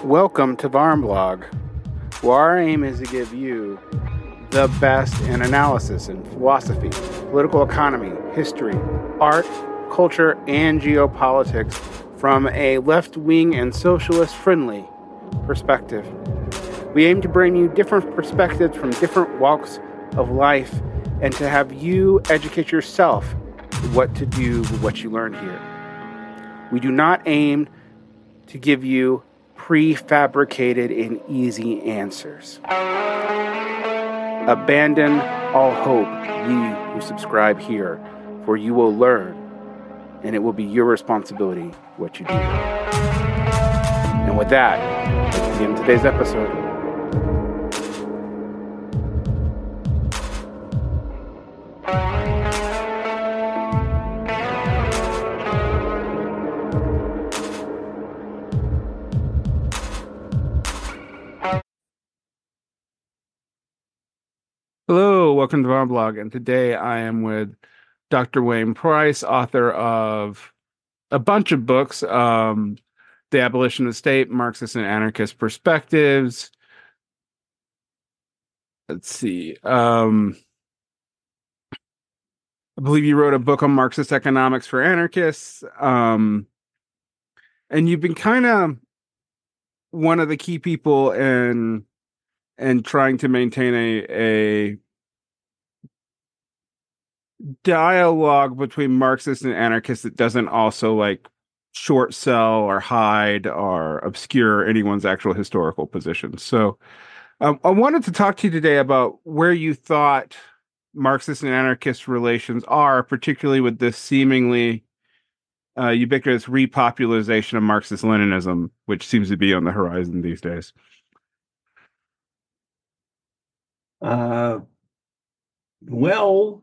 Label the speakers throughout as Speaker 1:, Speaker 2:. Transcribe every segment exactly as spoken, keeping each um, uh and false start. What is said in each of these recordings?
Speaker 1: Welcome to Varnblog, where our aim is to give you the best in analysis in philosophy, political economy, history, art, culture, and geopolitics from a left-wing and socialist-friendly perspective. We aim to bring you different perspectives from different walks of life and to have you educate yourself what to do with what you learn here. We do not aim to give you prefabricated and easy answers. Abandon all hope, ye who subscribe here, for you will learn, and it will be your responsibility what you do. And with that, let's begin today's episode. Hello, welcome to Varnblog, and today I am with Doctor Wayne Price, author of a bunch of books, um, The Abolition of the State, Marxist and Anarchist Perspectives. Let's see. Um, I believe you wrote a book on Marxist economics for anarchists, um, and you've been kind of one of the key people in and trying to maintain a, a dialogue between Marxists and anarchists that doesn't also like short sell or hide or obscure anyone's actual historical positions. So um, I wanted to talk to you today about where you thought Marxist and anarchist relations are, particularly with this seemingly uh, ubiquitous repopularization of Marxist-Leninism, which seems to be on the horizon these days.
Speaker 2: Uh, well,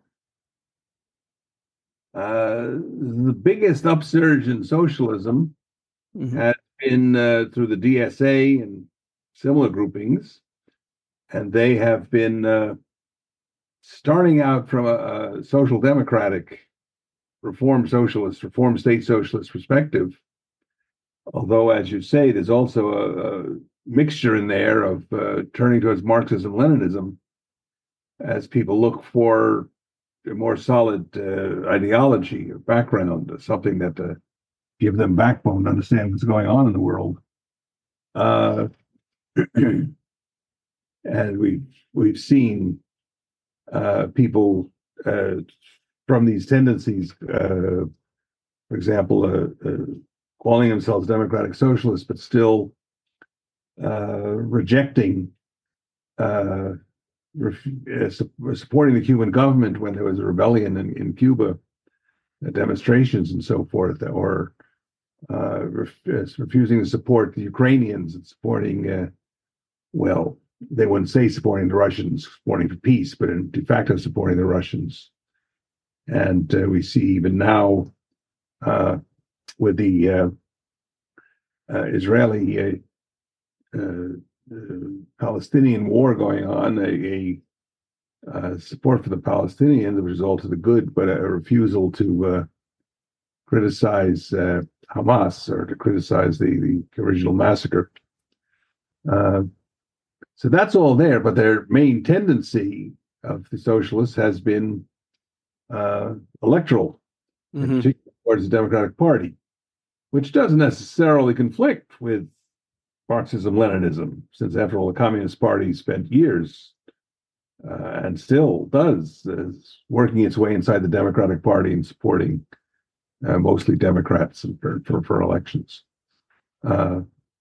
Speaker 2: uh, the biggest upsurge in socialism mm-hmm. has been uh, through the D S A and similar groupings, and they have been uh, starting out from a, a social democratic, reform socialist, reform state socialist perspective. Although, as you say, there's also a, a mixture in there of uh, turning towards Marxism-Leninism as people look for a more solid uh, ideology or background, something that uh, give them backbone to understand what's going on in the world. Uh, and we've we've seen uh, people uh, from these tendencies, uh, for example, uh, uh, calling themselves democratic socialists, but still uh, rejecting. Uh, Uh, supporting the Cuban government when there was a rebellion in, in Cuba, uh, demonstrations and so forth, or uh, ref- refusing to support the Ukrainians and supporting, uh, well, they wouldn't say supporting the Russians, supporting for peace, but in de facto supporting the Russians. And uh, we see even now uh, with the uh, uh, Israeli uh, uh, Uh, Palestinian war going on, a, a uh, support for the Palestinians, the result of the good, but a, a refusal to uh, criticize uh, Hamas or to criticize the, the original massacre. Uh, so that's all there, but their main tendency of the socialists has been uh, electoral, mm-hmm. in particular towards the Democratic Party, which doesn't necessarily conflict with Marxism-Leninism, since after all, the Communist Party spent years uh, and still does uh, working its way inside the Democratic Party and supporting uh, mostly Democrats for, for, for elections. Uh,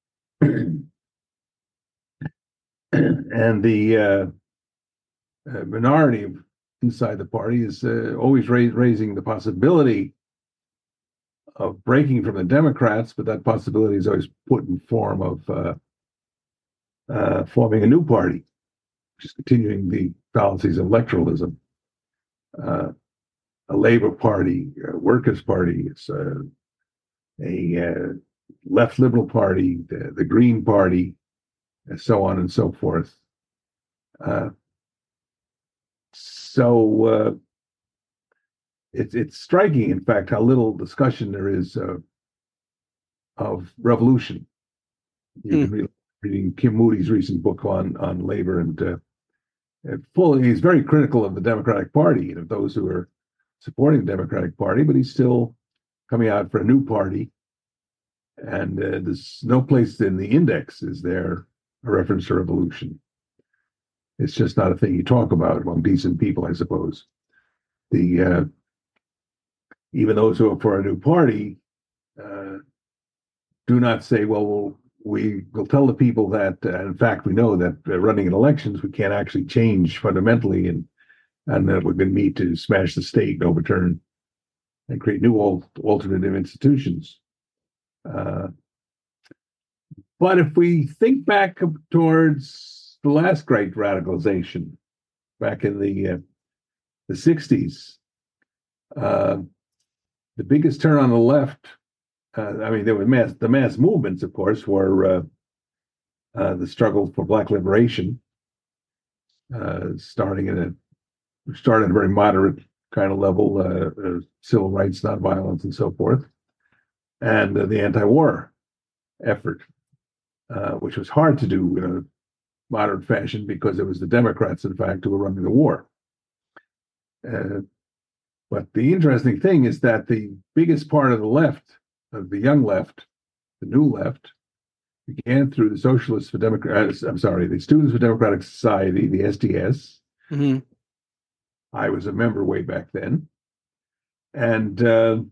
Speaker 2: and the uh, uh, minority inside the party is uh, always ra- raising the possibility of breaking from the Democrats, but that possibility is always put in form of uh, uh, forming a new party, which is continuing the policies of electoralism. Uh, a Labor Party, a Workers' Party, it's uh, a uh, left liberal party, the, the Green Party, and so on and so forth. Uh, so uh, It's it's striking, in fact, how little discussion there is uh, of revolution You
Speaker 1: Hmm.
Speaker 2: can read reading Kim Moody's recent book on on labor, and uh, fully he's very critical of the Democratic Party and of those who are supporting the Democratic Party, but he's still coming out for a new party. And uh, there's no place in the index is there a reference to revolution. It's just not a thing you talk about among decent people, I suppose. The uh, even those who are for a new party uh, do not say, well, we'll we will tell the people that, uh, in fact, we know that uh, running in elections, we can't actually change fundamentally, and and that we're going to need to smash the state and overturn and create new alternative institutions. Uh, but if we think back towards the last great radicalization, back in the uh, the sixties, uh, the biggest turn on the left. Uh, I mean, there were mass the mass movements, of course, were uh, uh, the struggle for Black liberation, uh, starting at a started at a very moderate kind of level, uh, uh, civil rights, nonviolence, and so forth, and uh, the anti-war effort, uh, which was hard to do in a moderate fashion because it was the Democrats, in fact, who were running the war. Uh, but the interesting thing is that the biggest part of the left, of the young left, the new left, began through the Socialists for Democrats. I'm sorry, the Students for Democratic Society, the S D S.
Speaker 1: Mm-hmm.
Speaker 2: I was a member way back then, and uh,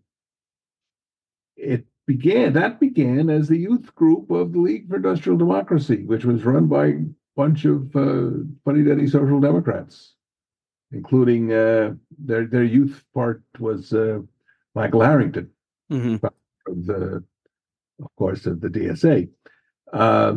Speaker 2: it began. That began as the youth group of the League for Industrial Democracy, which was run by a bunch of uh, funny-duddy social democrats, including uh, their their youth part was uh, Michael Harrington,
Speaker 1: Mm-hmm.
Speaker 2: of the, of course, of the D S A. Uh,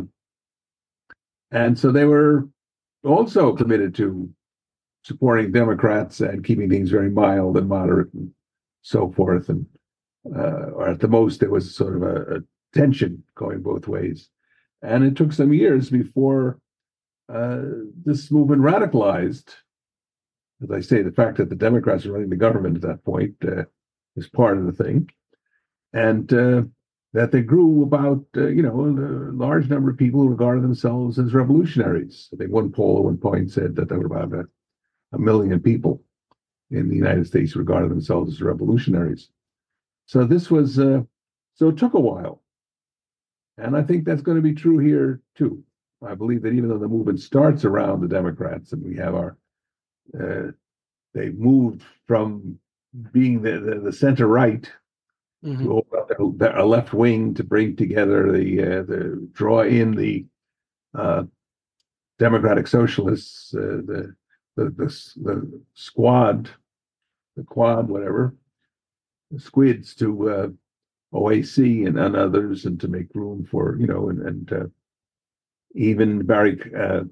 Speaker 2: and so they were also committed to supporting Democrats and keeping things very mild and moderate and so forth. And uh, or at the most, there was sort of a, a tension going both ways. And it took some years before uh, this movement radicalized. As I say, the fact that the Democrats were running the government at that point uh, was part of the thing. And uh, that they grew about, uh, you know, a large number of people who regarded themselves as revolutionaries. I think one poll at one point said that there were about a, a million people in the United States who regarded themselves as revolutionaries. So this was, uh, so it took a while. And I think that's going to be true here, too. I believe that even though the movement starts around the Democrats and we have our, uh, they moved from being the, the, the center right
Speaker 1: Mm-hmm.
Speaker 2: to open up a left wing to bring together the, uh, the draw in the uh, democratic socialists, uh, the, the the the squad, the quad, whatever, the squids to uh, O A C and, and others, and to make room for, you know, and, and uh, even Barry, uh,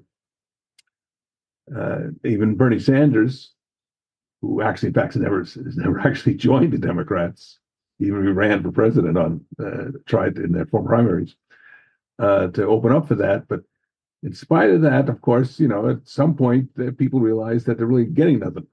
Speaker 2: uh, even Bernie Sanders, who actually, in fact, has never has never actually joined the Democrats. Even he ran for president on uh, tried in their former primaries uh, to open up for that. But in spite of that, of course, you know, at some point, uh, people realize that they're really getting nothing.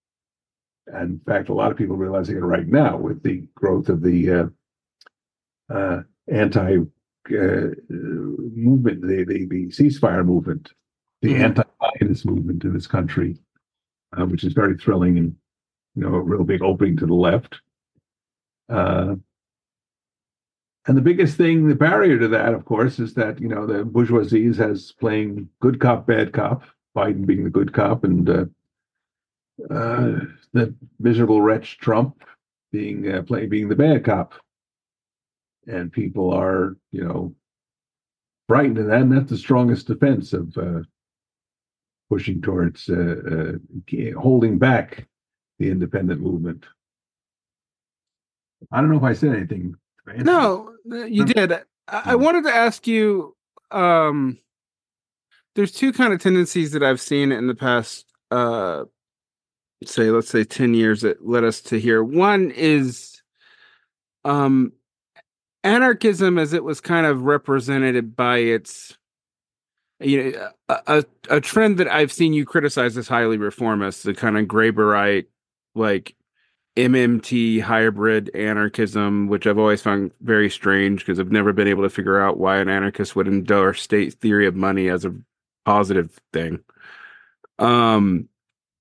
Speaker 2: And in fact, a lot of people are realizing it right now with the growth of the uh, uh, anti uh, movement, the, the the ceasefire movement, the mm-hmm. anti-Zionist movement in this country, uh, which is very thrilling and, you know, a real big opening to the left. Uh, and the biggest thing, the barrier to that, of course, is that, you know, the bourgeoisie has playing good cop, bad cop, Biden being the good cop, and uh, uh, the miserable wretch Trump being uh, playing being the bad cop. And people are, you know, frightened of that, and that's the strongest defense of uh, pushing towards uh, uh, holding back the independent movement. I don't know if I said anything.
Speaker 1: No, you did. I, I wanted to ask you, um, there's two kind of tendencies that I've seen in the past, uh, say, let's say ten years that led us to here. One is um, anarchism as it was kind of represented by its, you know, a, a, a trend that I've seen you criticize as highly reformist, the kind of Graeberite, like, M M T hybrid anarchism, which I've always found very strange because I've never been able to figure out why an anarchist would endorse state theory of money as a positive thing. Um,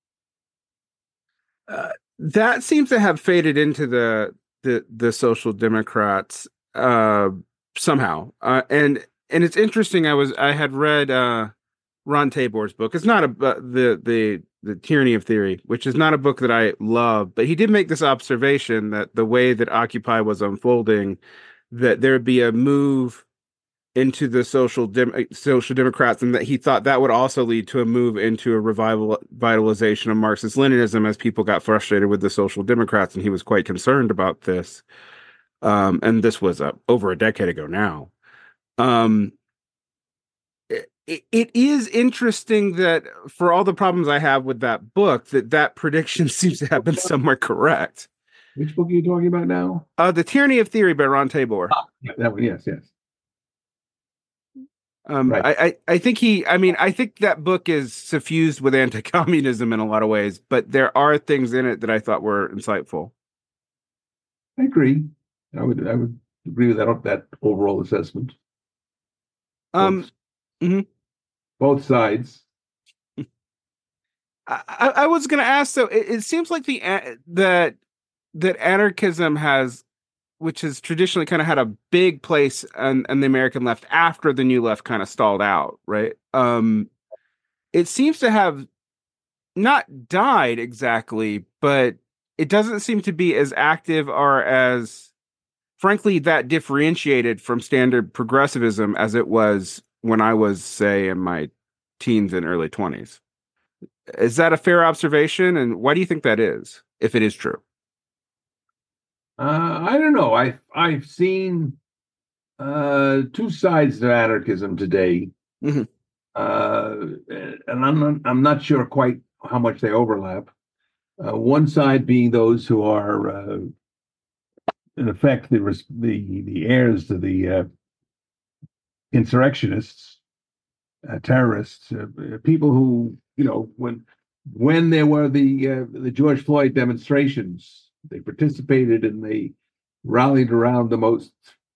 Speaker 1: uh, that seems to have faded into the the the Social Democrats uh, somehow, uh, and and it's interesting. I was I had read uh, Ron Tabor's book. It's not a uh, the the the Tyranny of Theory, which is not a book that I love, but he did make this observation that the way that Occupy was unfolding, that there would be a move into the social dem- social democrats, and that he thought that would also lead to a move into a revival vitalization of Marxist Leninism as people got frustrated with the social democrats, and he was quite concerned about this. Um, and this was uh, over a decade ago now. Um, it, it is interesting that for all the problems I have with that book, that that prediction seems to have been somewhere correct.
Speaker 2: Which book are you talking about now?
Speaker 1: Uh, The Tyranny of Theory by Ron Tabor.
Speaker 2: Ah, yeah, that one, yes, yes.
Speaker 1: Um,
Speaker 2: right.
Speaker 1: I, I, I think he, I mean, I think that book is suffused with anti-communism in a lot of ways, but there are things in it that I thought were insightful.
Speaker 2: I agree. I would, I would agree with that, that overall assessment.
Speaker 1: Um,
Speaker 2: both,
Speaker 1: mm-hmm.
Speaker 2: both sides.
Speaker 1: I, I, I was going to ask, though, it, it seems like the that that anarchism has, which has traditionally kind of had a big place on, on the American left after the New Left kind of stalled out, right? Um, it seems to have not died exactly, but it doesn't seem to be as active or as, frankly, that differentiated from standard progressivism as it was when I was, say, in my teens and early twenties. Is that a fair observation? And why do you think that is, if it is true?
Speaker 2: Uh, I don't know. I I've seen uh, two sides to anarchism today,
Speaker 1: mm-hmm.
Speaker 2: uh, and I'm not, I'm not sure quite how much they overlap. Uh, one side being those who are, uh, in effect, the the the heirs to the uh, insurrectionists, uh, terrorists, uh, people who, you know, when when there were the uh, the George Floyd demonstrations. They participated and they rallied around the most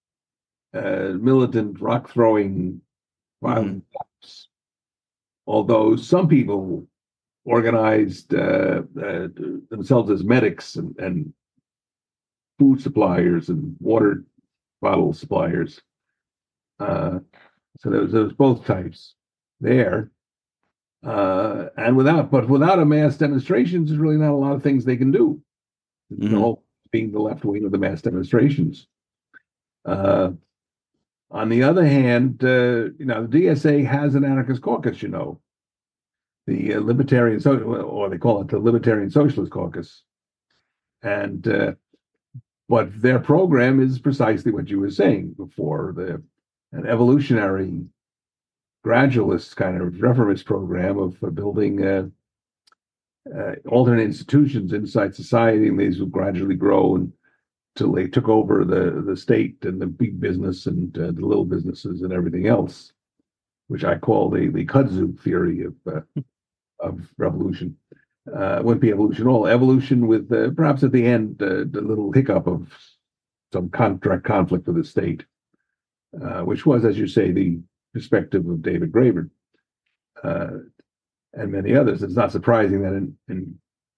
Speaker 2: uh, militant, rock-throwing, violent cops. Mm-hmm. Although some people organized uh, uh, themselves as medics and, and food suppliers and water bottle suppliers. Uh, so there was, there was both types there. Uh, and without, but without a mass demonstrations, there's really not a lot of things they can do. Mm-hmm. The whole being the left wing of the mass demonstrations. Uh, on the other hand, uh, you know, the D S A has an anarchist caucus, you know, the uh, Libertarian, so, or they call it the Libertarian Socialist Caucus. And, uh, but their program is precisely what you were saying before, the an evolutionary, gradualist kind of reformist program of uh, building uh, Uh, alternate institutions inside society, and these will gradually grow until they took over the, the state and the big business and uh, the little businesses and everything else, which I call the, the kudzu theory of uh, of revolution. Uh, it wouldn't be evolution at all. Evolution with uh, perhaps at the end uh, the little hiccup of some contract conflict with the state, uh, which was, as you say, the perspective of David Graeber. Uh, and many others. It's not surprising that in, in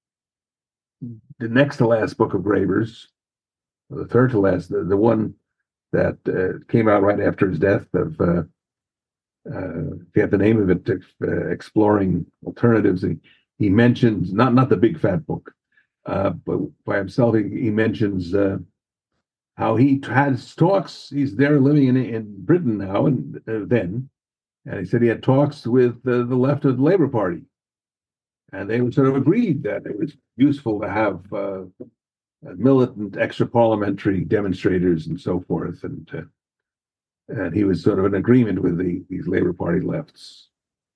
Speaker 2: the next to last book of Graeber's, the third to last, the, the one that uh, came out right after his death of, uh, uh, I forget the name of it, uh, Exploring Alternatives, he, he mentions, not, not the big fat book, uh, but by himself, he, he mentions uh, how he has talks, he's there living in, in Britain now and uh, then, and he said he had talks with uh, the left of the Labour Party. And they sort of agreed that it was useful to have uh, militant extra-parliamentary demonstrators and so forth. And uh, and he was sort of in agreement with the these Labour Party lefts.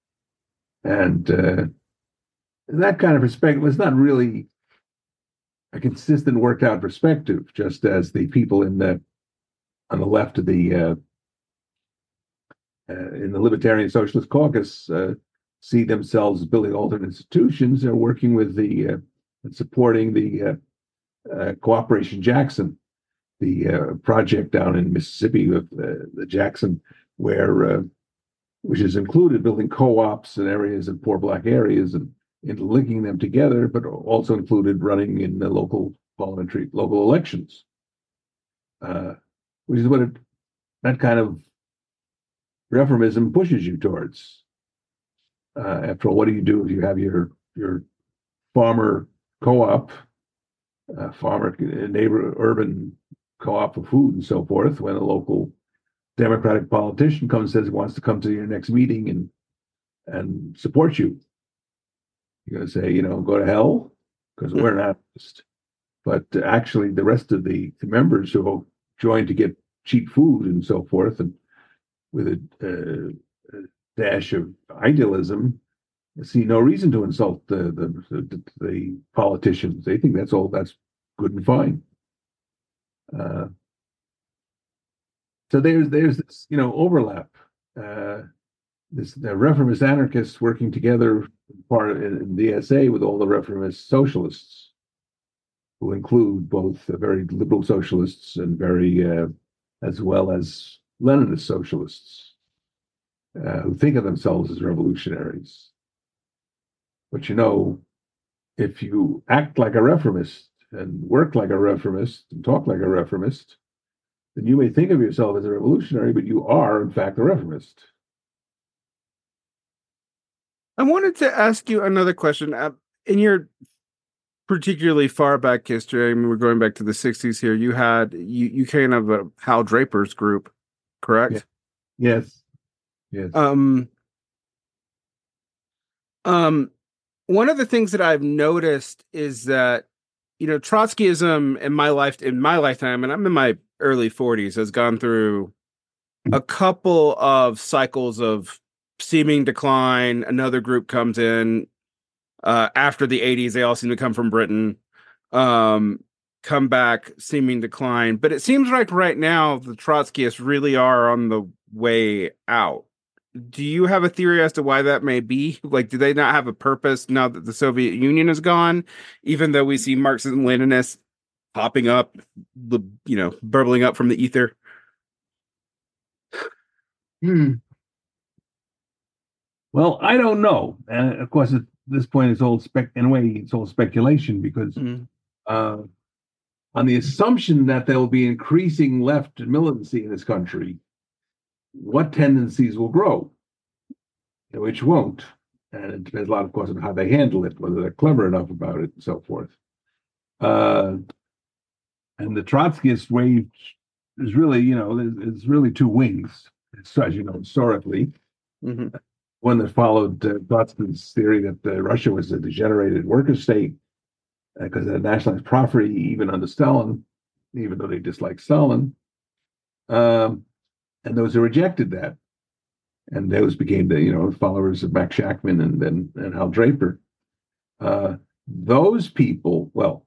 Speaker 2: And uh, that kind of perspective was not really a consistent, worked-out perspective, just as the people in the on the left of the uh, Uh, in the Libertarian Socialist Caucus uh, see themselves building alternate institutions. They're working with the uh, supporting the uh, uh, Cooperation Jackson, the uh, project down in Mississippi with uh, the Jackson, where uh, which has included building co-ops in areas in poor black areas and, and linking them together, but also included running in the local parliamentary local elections, uh, which is what it, that kind of reformism pushes you towards. Uh, after all, what do you do if you have your your farmer co-op, uh, farmer neighbor urban co-op of food and so forth, when a local Democratic politician comes and says he wants to come to your next meeting and and support you? You're going to say, you know, go to hell because mm-hmm. we're not. But actually, the rest of the, the members who joined to get cheap food and so forth, and with a, uh, a dash of idealism, see no reason to insult the, the the the politicians. They think that's all that's good and fine. Uh, so there's there's this you know overlap. Uh, this the reformist anarchists working together part in the D S A with all the reformist socialists, who include both very liberal socialists and very uh, as well as Leninist socialists, uh, who think of themselves as revolutionaries. But you know, if you act like a reformist and work like a reformist and talk like a reformist, then you may think of yourself as a revolutionary, but you are, in fact, a reformist.
Speaker 1: I wanted to ask you another question. Uh, in your particularly far back history, I mean, we're going back to the sixties here, you had, you, you came out of a Hal Draper's group, correct?
Speaker 2: Yeah. Yes. Yes.
Speaker 1: Um, um, one of the things that I've noticed is that, you know, Trotskyism in my life, in my lifetime, and I'm in my early forties, has gone through a couple of cycles of seeming decline. Another group comes in uh, after the eighties. They all seem to come from Britain, um, come back, seeming decline. But it seems like right now the Trotskyists really are on the way out. Do you have a theory as to why that may be? Like, do they not have a purpose now that the Soviet Union is gone, even though we see Marxists and Leninists popping up, the you know, burbling up from the ether?
Speaker 2: Hmm. Well, I don't know. And of course, at this point, it's all spec. In a way, it's all speculation because mm. uh, on the assumption that there will be increasing left militancy in this country, what tendencies will grow, which won't. And it depends a lot, of course, on how they handle it, whether they're clever enough about it, and so forth. Uh, and the Trotskyist wave is really, you know, it's really two wings, as you know, historically. Mm-hmm. One that followed uh, Trotsky's theory that uh, Russia was a degenerated worker state because uh, it had nationalized property, even under Stalin, even though they disliked Stalin. Um, and those who rejected that, and those became the you know followers of Max Shachtman and then and, and Hal Draper. Uh, those people, well,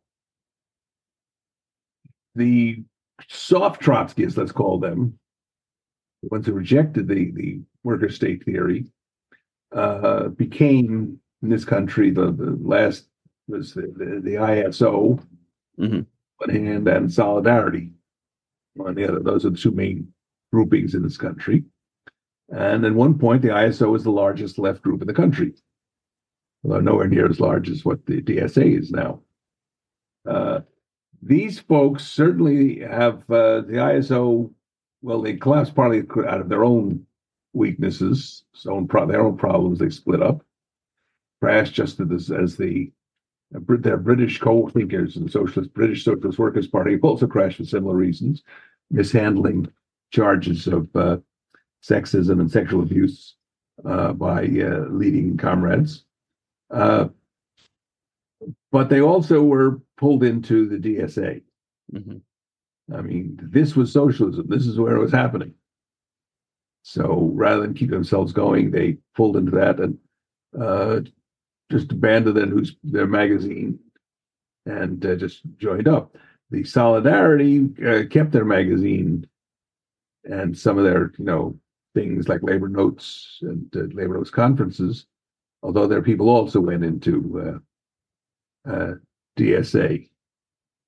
Speaker 2: the soft Trotskyists, let's call them, the ones who rejected the the worker state theory, uh, became in this country the, the last was the, the, the I S O mm-hmm. on one hand and Solidarity on the other. Those are the two main groupings in this country. And at one point, the I S O was the largest left group in the country, although nowhere near as large as what the D S A is now. Uh, these folks certainly have uh, the I S O, well, they collapsed partly out of their own weaknesses, own pro- their own problems. They split up, crashed just as, as the uh, their British co-thinkers and socialist British Socialist Workers' Party also crashed for similar reasons, mishandling charges of uh, sexism and sexual abuse uh, by uh, leading comrades. Uh, but they also were pulled into the D S A. Mm-hmm. I mean, this was socialism. This is where it was happening. So rather than keep themselves going, they pulled into that and uh, just abandoned their, news, their magazine and uh, just joined up. The Solidarity uh, kept their magazine and some of their, you know, things like labor notes and uh, labor notes conferences, although their people also went into uh, uh, D S A.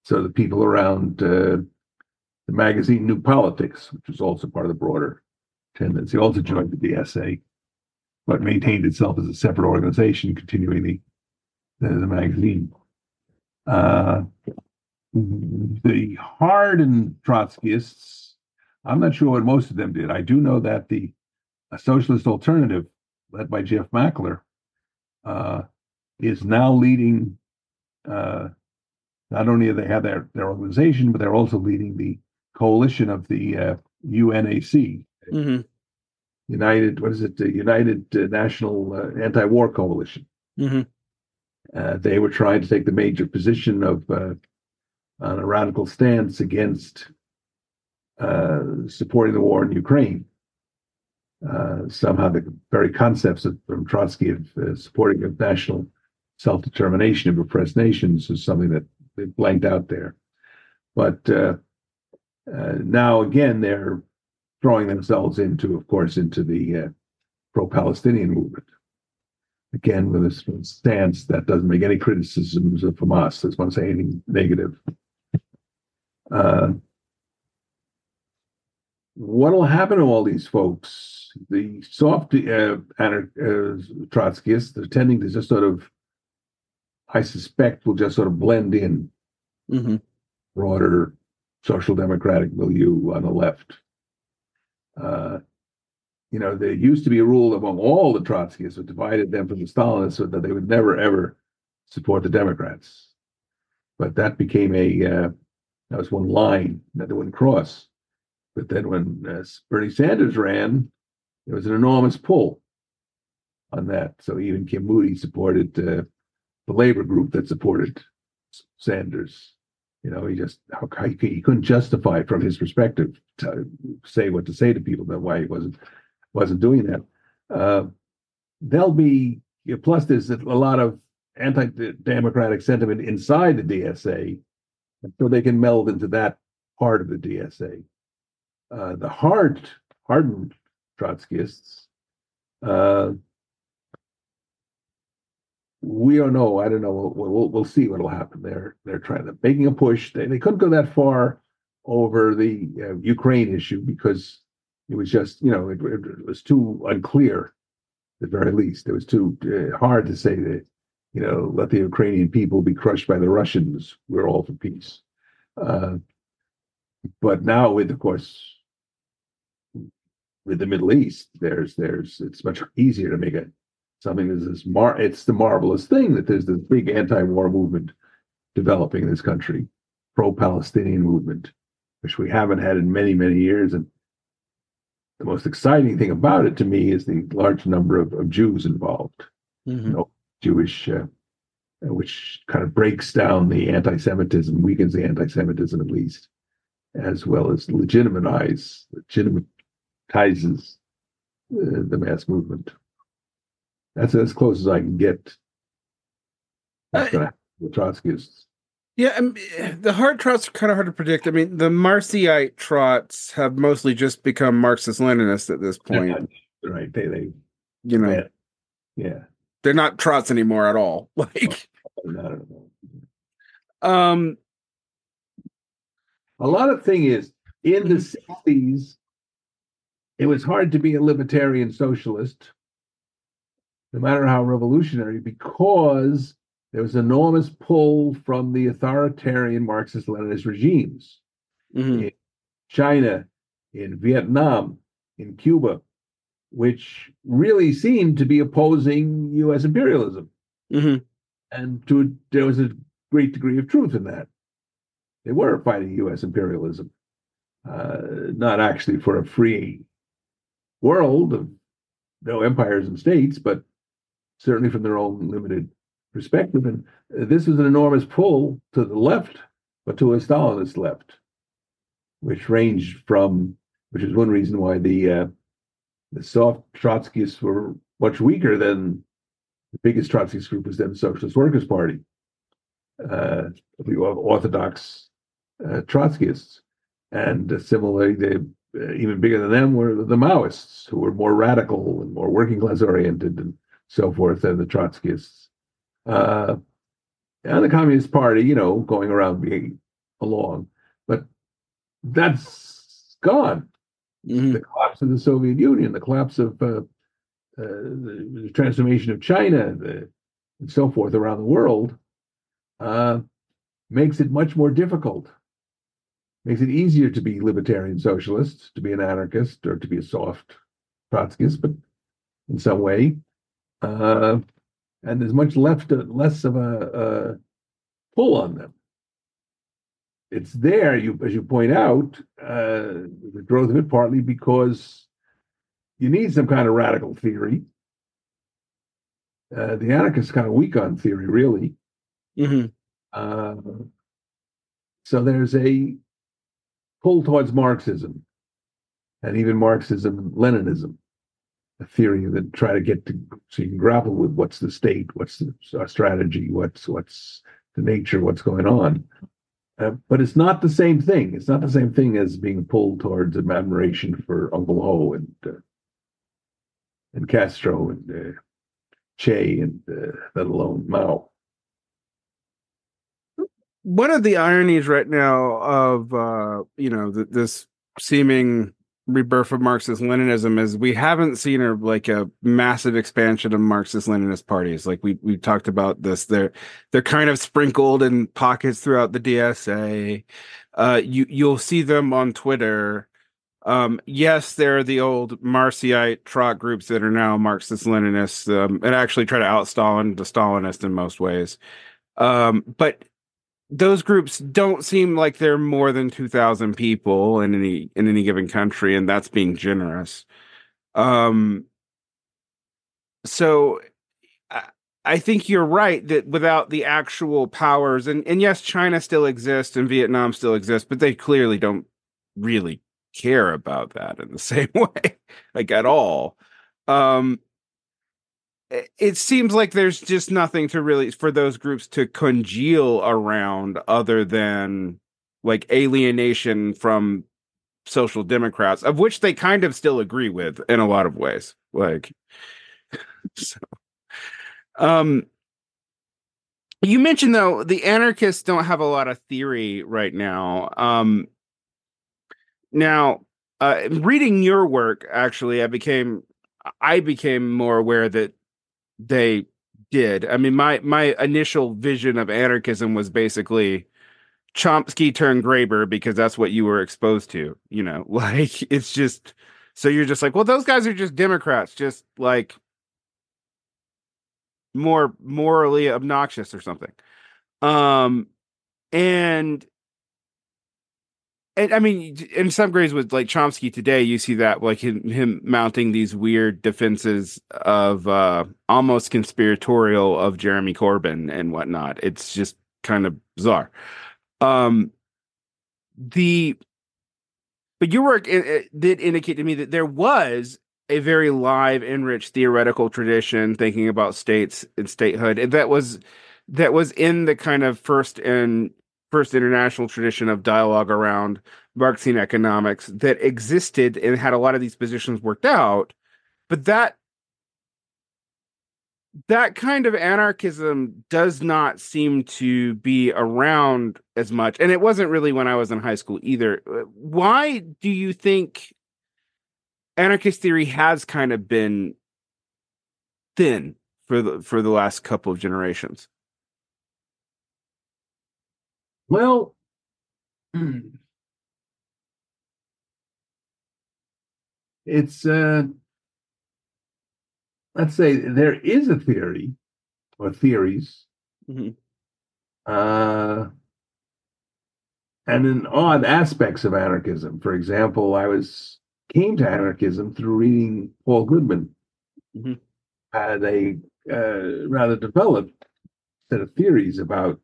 Speaker 2: so the people around uh, the magazine New Politics, which was also part of the broader tendency, also joined the D S A, but maintained itself as a separate organization, continuing the the, the magazine. Uh, the hardened Trotskyists, I'm not sure what most of them did. I do know that the Socialist Alternative, led by Jeff Mackler, uh, is now leading. Uh, not only do they have their, their organization, but they're also leading the coalition of the uh, U N A C,
Speaker 1: mm-hmm.
Speaker 2: United. What is it? The United uh, National uh, Anti-War Coalition.
Speaker 1: Mm-hmm.
Speaker 2: Uh, they were trying to take the major position of uh, on a radical stance against uh, supporting the war in Ukraine. Uh, somehow, the very concepts of from Trotsky of uh, supporting of national self-determination of oppressed nations is something that they blanked out there. But uh, uh, now again, they're throwing themselves into, of course, into the uh, pro-Palestinian movement. Again, with a stance that doesn't make any criticisms of Hamas, doesn't want to say anything negative. Uh, what will happen to all these folks? The soft uh, uh, Trotskyists, they're tending to just sort of, I suspect, will just sort of blend in
Speaker 1: mm-hmm.
Speaker 2: broader social democratic milieu on the left. Uh, you know, there used to be a rule among all the Trotskyists that divided them from the Stalinists so that they would never, ever support the Democrats. But that became a, uh, that was one line that they wouldn't cross. But then when uh, Bernie Sanders ran, there was an enormous pull on that. So even Kim Moody supported uh, the labor group that supported Sanders. You know, he just, he, he couldn't justify from his perspective to say what to say to people, that why he wasn't wasn't doing that. Uh, there'll be, you know, plus there's a lot of anti-democratic sentiment inside the D S A, so they can meld into that part of the D S A. Uh, the hard, hardened Trotskyists, uh, we don't know. I don't know. We'll, we'll, we'll see what'll happen. They're they're trying to making a push. They, they couldn't go that far over the uh, Ukraine issue because it was just, you know, it, it was too unclear, at the very least. It was too uh, hard to say that, you know, let the Ukrainian people be crushed by the Russians. We're all for peace. Uh, but now, with of course, with the Middle East, there's there's it's much easier to make it something that's this mar. It's the marvelous thing that there's this big anti-war movement developing in this country, pro-Palestinian movement, which we haven't had in many many years. And the most exciting thing about it to me is the large number of, of Jews involved. Mm-hmm. You know, Jewish, uh, which kind of breaks down the anti-Semitism, weakens the anti-Semitism at least, as well as legitimize, legitimizes uh, the mass movement. That's as close as I can get. That's going to happen with Trotskyists.
Speaker 1: Yeah, I mean, the hard trots are kind of hard to predict. I mean, the Marcyite trots have mostly just become Marxist-Leninists at this point.
Speaker 2: Right. They, they,
Speaker 1: you know,
Speaker 2: yeah. yeah.
Speaker 1: They're not trots anymore at all. Like,
Speaker 2: not at all.
Speaker 1: Um,
Speaker 2: a lot of thing is, in the sixties, it was hard to be a libertarian socialist, no matter how revolutionary, because there was enormous pull from the authoritarian Marxist-Leninist regimes
Speaker 1: mm-hmm.
Speaker 2: in China, in Vietnam, in Cuba, which really seemed to be opposing U S imperialism.
Speaker 1: Mm-hmm.
Speaker 2: And to, there was a great degree of truth in that. They were fighting U S imperialism, uh, not actually for a free world of no empires and states, but certainly from their own limited perspective. And this was an enormous pull to the left, but to a Stalinist left, which ranged from, which is one reason why the uh, the soft Trotskyists were much weaker than the biggest Trotskyist group was then the Socialist Workers' Party, uh, the Orthodox uh, Trotskyists. And uh, similarly, they uh, even bigger than them were the Maoists, who were more radical and more working class oriented and so forth than the Trotskyists. Uh, and the Communist Party, you know, going around being along. But that's gone.
Speaker 1: Mm-hmm.
Speaker 2: The collapse of the Soviet Union, the collapse of uh, uh, the, the transformation of China, the, and so forth around the world, uh, makes it much more difficult. Makes it easier to be libertarian socialist, to be an anarchist, or to be a soft Trotskyist, but in some way. Uh, and there's much left, less of a, a pull on them. It's there, you as you point out, uh, the growth of it partly because you need some kind of radical theory. Uh, the anarchists are kind of weak on theory, really.
Speaker 1: Mm-hmm.
Speaker 2: Uh, so there's a pull towards Marxism, and even Marxism-Leninism, a theory that try to get to so you can grapple with what's the state, what's the our strategy, what's what's the nature, what's going on. Uh, but it's not the same thing. It's not the same thing as being pulled towards admiration for Uncle Ho and uh, and Castro and uh, Che and uh, let alone Mao.
Speaker 1: One of the ironies right now of uh, you know th- this seeming rebirth of Marxist-Leninism is we haven't seen a like a massive expansion of Marxist-Leninist parties. Like we we talked about this, they're they're kind of sprinkled in pockets throughout the D S A. Uh, you you'll see them on Twitter. Um, yes, there are the old Marxite trot groups that are now Marxist-Leninists um, and actually try to out Stalin to Stalinist in most ways. Um, but those groups don't seem like they're more than two thousand people in any in any given country, and that's being generous. Um, so I, I think you're right that without the actual powers, and, and yes, China still exists and Vietnam still exists, but they clearly don't really care about that in the same way, like at all. Um, it seems like there's just nothing to really for those groups to congeal around other than like alienation from social democrats, of which they kind of still agree with in a lot of ways. Like, so, um, you mentioned though the anarchists don't have a lot of theory right now. Um, now, uh, reading your work, actually, I became I became more aware that they did. I mean, my my initial vision of anarchism was basically Chomsky turned Graeber because that's what you were exposed to. You know, like it's just so you're just like, well, those guys are just Democrats, just like more morally obnoxious or something. Um, and and I mean, in some grades with like Chomsky today, you see that like him, him mounting these weird defenses of uh, almost conspiratorial of Jeremy Corbyn and whatnot. It's just kind of bizarre. Um, the but your work it, it did indicate to me that there was a very live, enriched theoretical tradition thinking about states and statehood, and that was that was in the kind of first and first international tradition of dialogue around Marxian economics that existed and had a lot of these positions worked out. But that that kind of anarchism does not seem to be around as much. And it wasn't really when I was in high school either. Why do you think anarchist theory has kind of been thin for the for the last couple of generations?
Speaker 2: Well, it's uh, let's say there is a theory or theories,
Speaker 1: Mm-hmm.
Speaker 2: uh, and in odd aspects of anarchism. For example, I was came to anarchism through reading Paul Goodman.
Speaker 1: Mm-hmm.
Speaker 2: Had a uh, rather developed set of theories about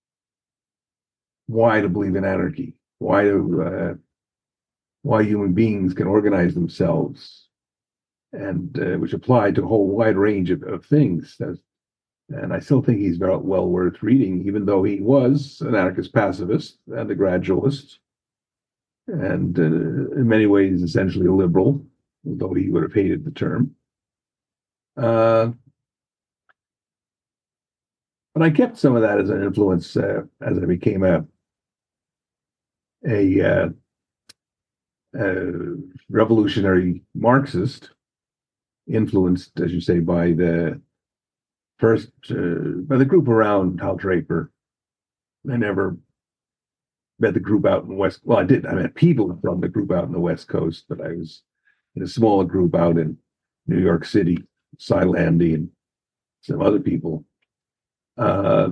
Speaker 2: why to believe in anarchy, why to uh, why human beings can organize themselves, and uh, which applied to a whole wide range of, of things. That's, and I still think he's very well worth reading, even though he was an anarchist pacifist and a gradualist, and uh, in many ways essentially a liberal, although he would have hated the term. Uh, but I kept some of that as an influence uh, as I became a a, uh, a revolutionary Marxist, influenced, as you say, by the first uh, by the group around Hal Draper. I never met the group out in West. Well, I did. I met people from the group out in the West Coast, but I was in a smaller group out in New York City, Cy Landy, and some other people. Uh,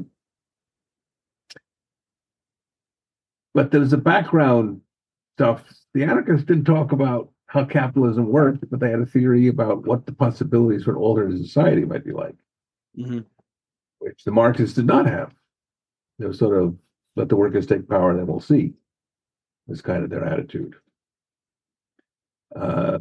Speaker 2: but there's a background stuff. The anarchists didn't talk about how capitalism worked, but they had a theory about what the possibilities for an alternate society might be like, mm-hmm. which the Marxists did not have. They were sort of, let the workers take power, then we'll see. Was kind of their attitude, uh,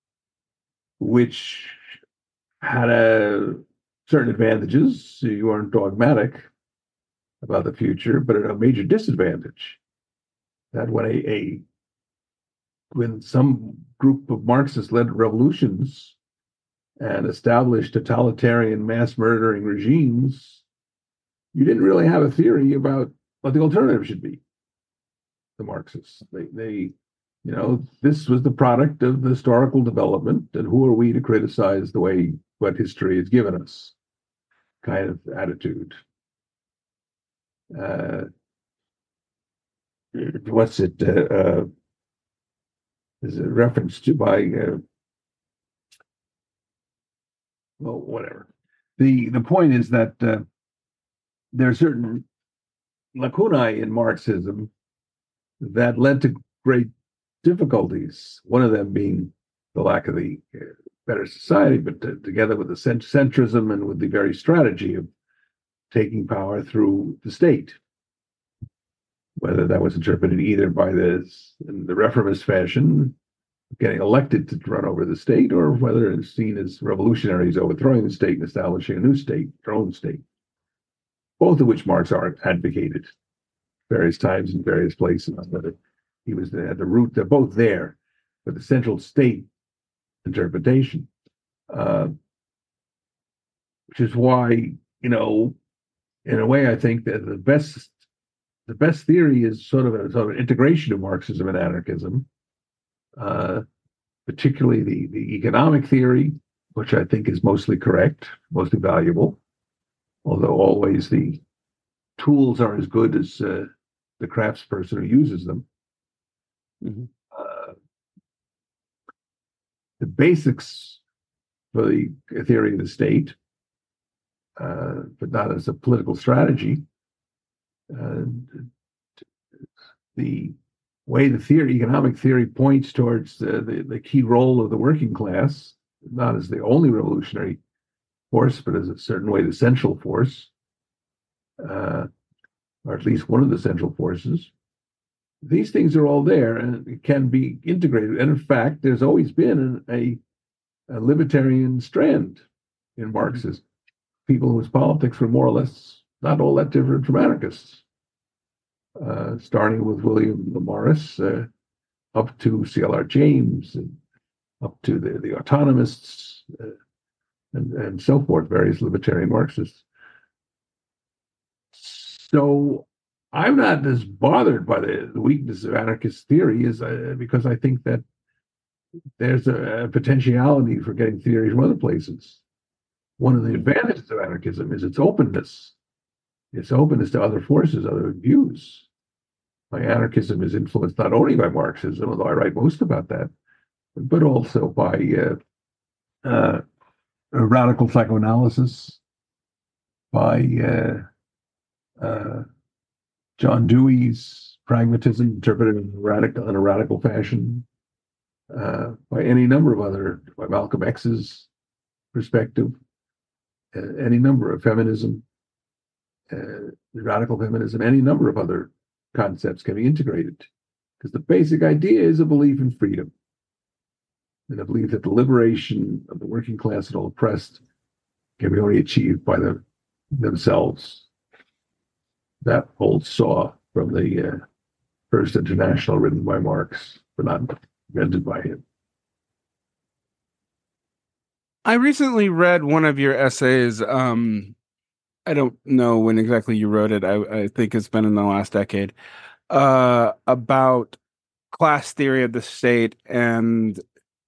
Speaker 2: which had a certain advantages. So you weren't dogmatic about the future, but at a major disadvantage. That when a, a when some group of Marxists led revolutions and established totalitarian mass murdering regimes, you didn't really have a theory about what the alternative should be. The Marxists, they, they, you know, this was the product of the historical development, and who are we to criticize the way what history has given us? Kind of attitude. Uh, what's it? Uh, uh, is a reference to by uh, well, whatever. The the point is that uh, there are certain lacunae in Marxism that led to great difficulties. One of them being the lack of the uh, better society, but to, together with the cent- centrism and with the very strategy of taking power through the state, whether that was interpreted either by this in the reformist fashion, getting elected to run over the state, or whether it's seen as revolutionaries overthrowing the state and establishing a new state, their own state. Both of which Marx advocated various times in various places. But he was at the root. They're both there, but the central state interpretation, uh, which is why, you know, in a way, I think that the best the best theory is sort of a sort of integration of Marxism and anarchism, uh, particularly the the economic theory, which I think is mostly correct, mostly valuable, although always the tools are as good as uh, the craftsperson who uses them. Mm-hmm. Uh, the basics for the theory of the state, uh, but not as a political strategy. Uh, the way the theory, economic theory, points towards uh, the, the key role of the working class, not as the only revolutionary force, but as a certain way the central force, uh, or at least one of the central forces. These things are all there and it can be integrated. And in fact, there's always been a, a libertarian strand in Marxism. People whose politics were more or less not all that different from anarchists, uh, starting with William Morris, uh, up to C L R James, and up to the, the autonomists, uh, and, and so forth, various libertarian Marxists. So I'm not as bothered by the, the weakness of anarchist theory as uh, because I think that there's a, a potentiality for getting theory from other places. One of the advantages of anarchism is its openness. Its openness to other forces, other views. My anarchism is influenced not only by Marxism, although I write most about that, but also by uh, uh, radical psychoanalysis, by uh, uh, John Dewey's pragmatism interpreted in a radical, in a radical fashion, uh, by any number of other, by Malcolm X's perspective, uh, any number of feminism, uh, radical feminism, any number of other concepts can be integrated. Because the basic idea is a belief in freedom, and a belief that the liberation of the working class and all oppressed can be only achieved by them, themselves. That old saw from the uh, First International, written by Marx, but not invented by him.
Speaker 1: I recently read one of your essays. Um, I don't know when exactly you wrote it. I, I think it's been in the last decade. uh, about class theory of the state and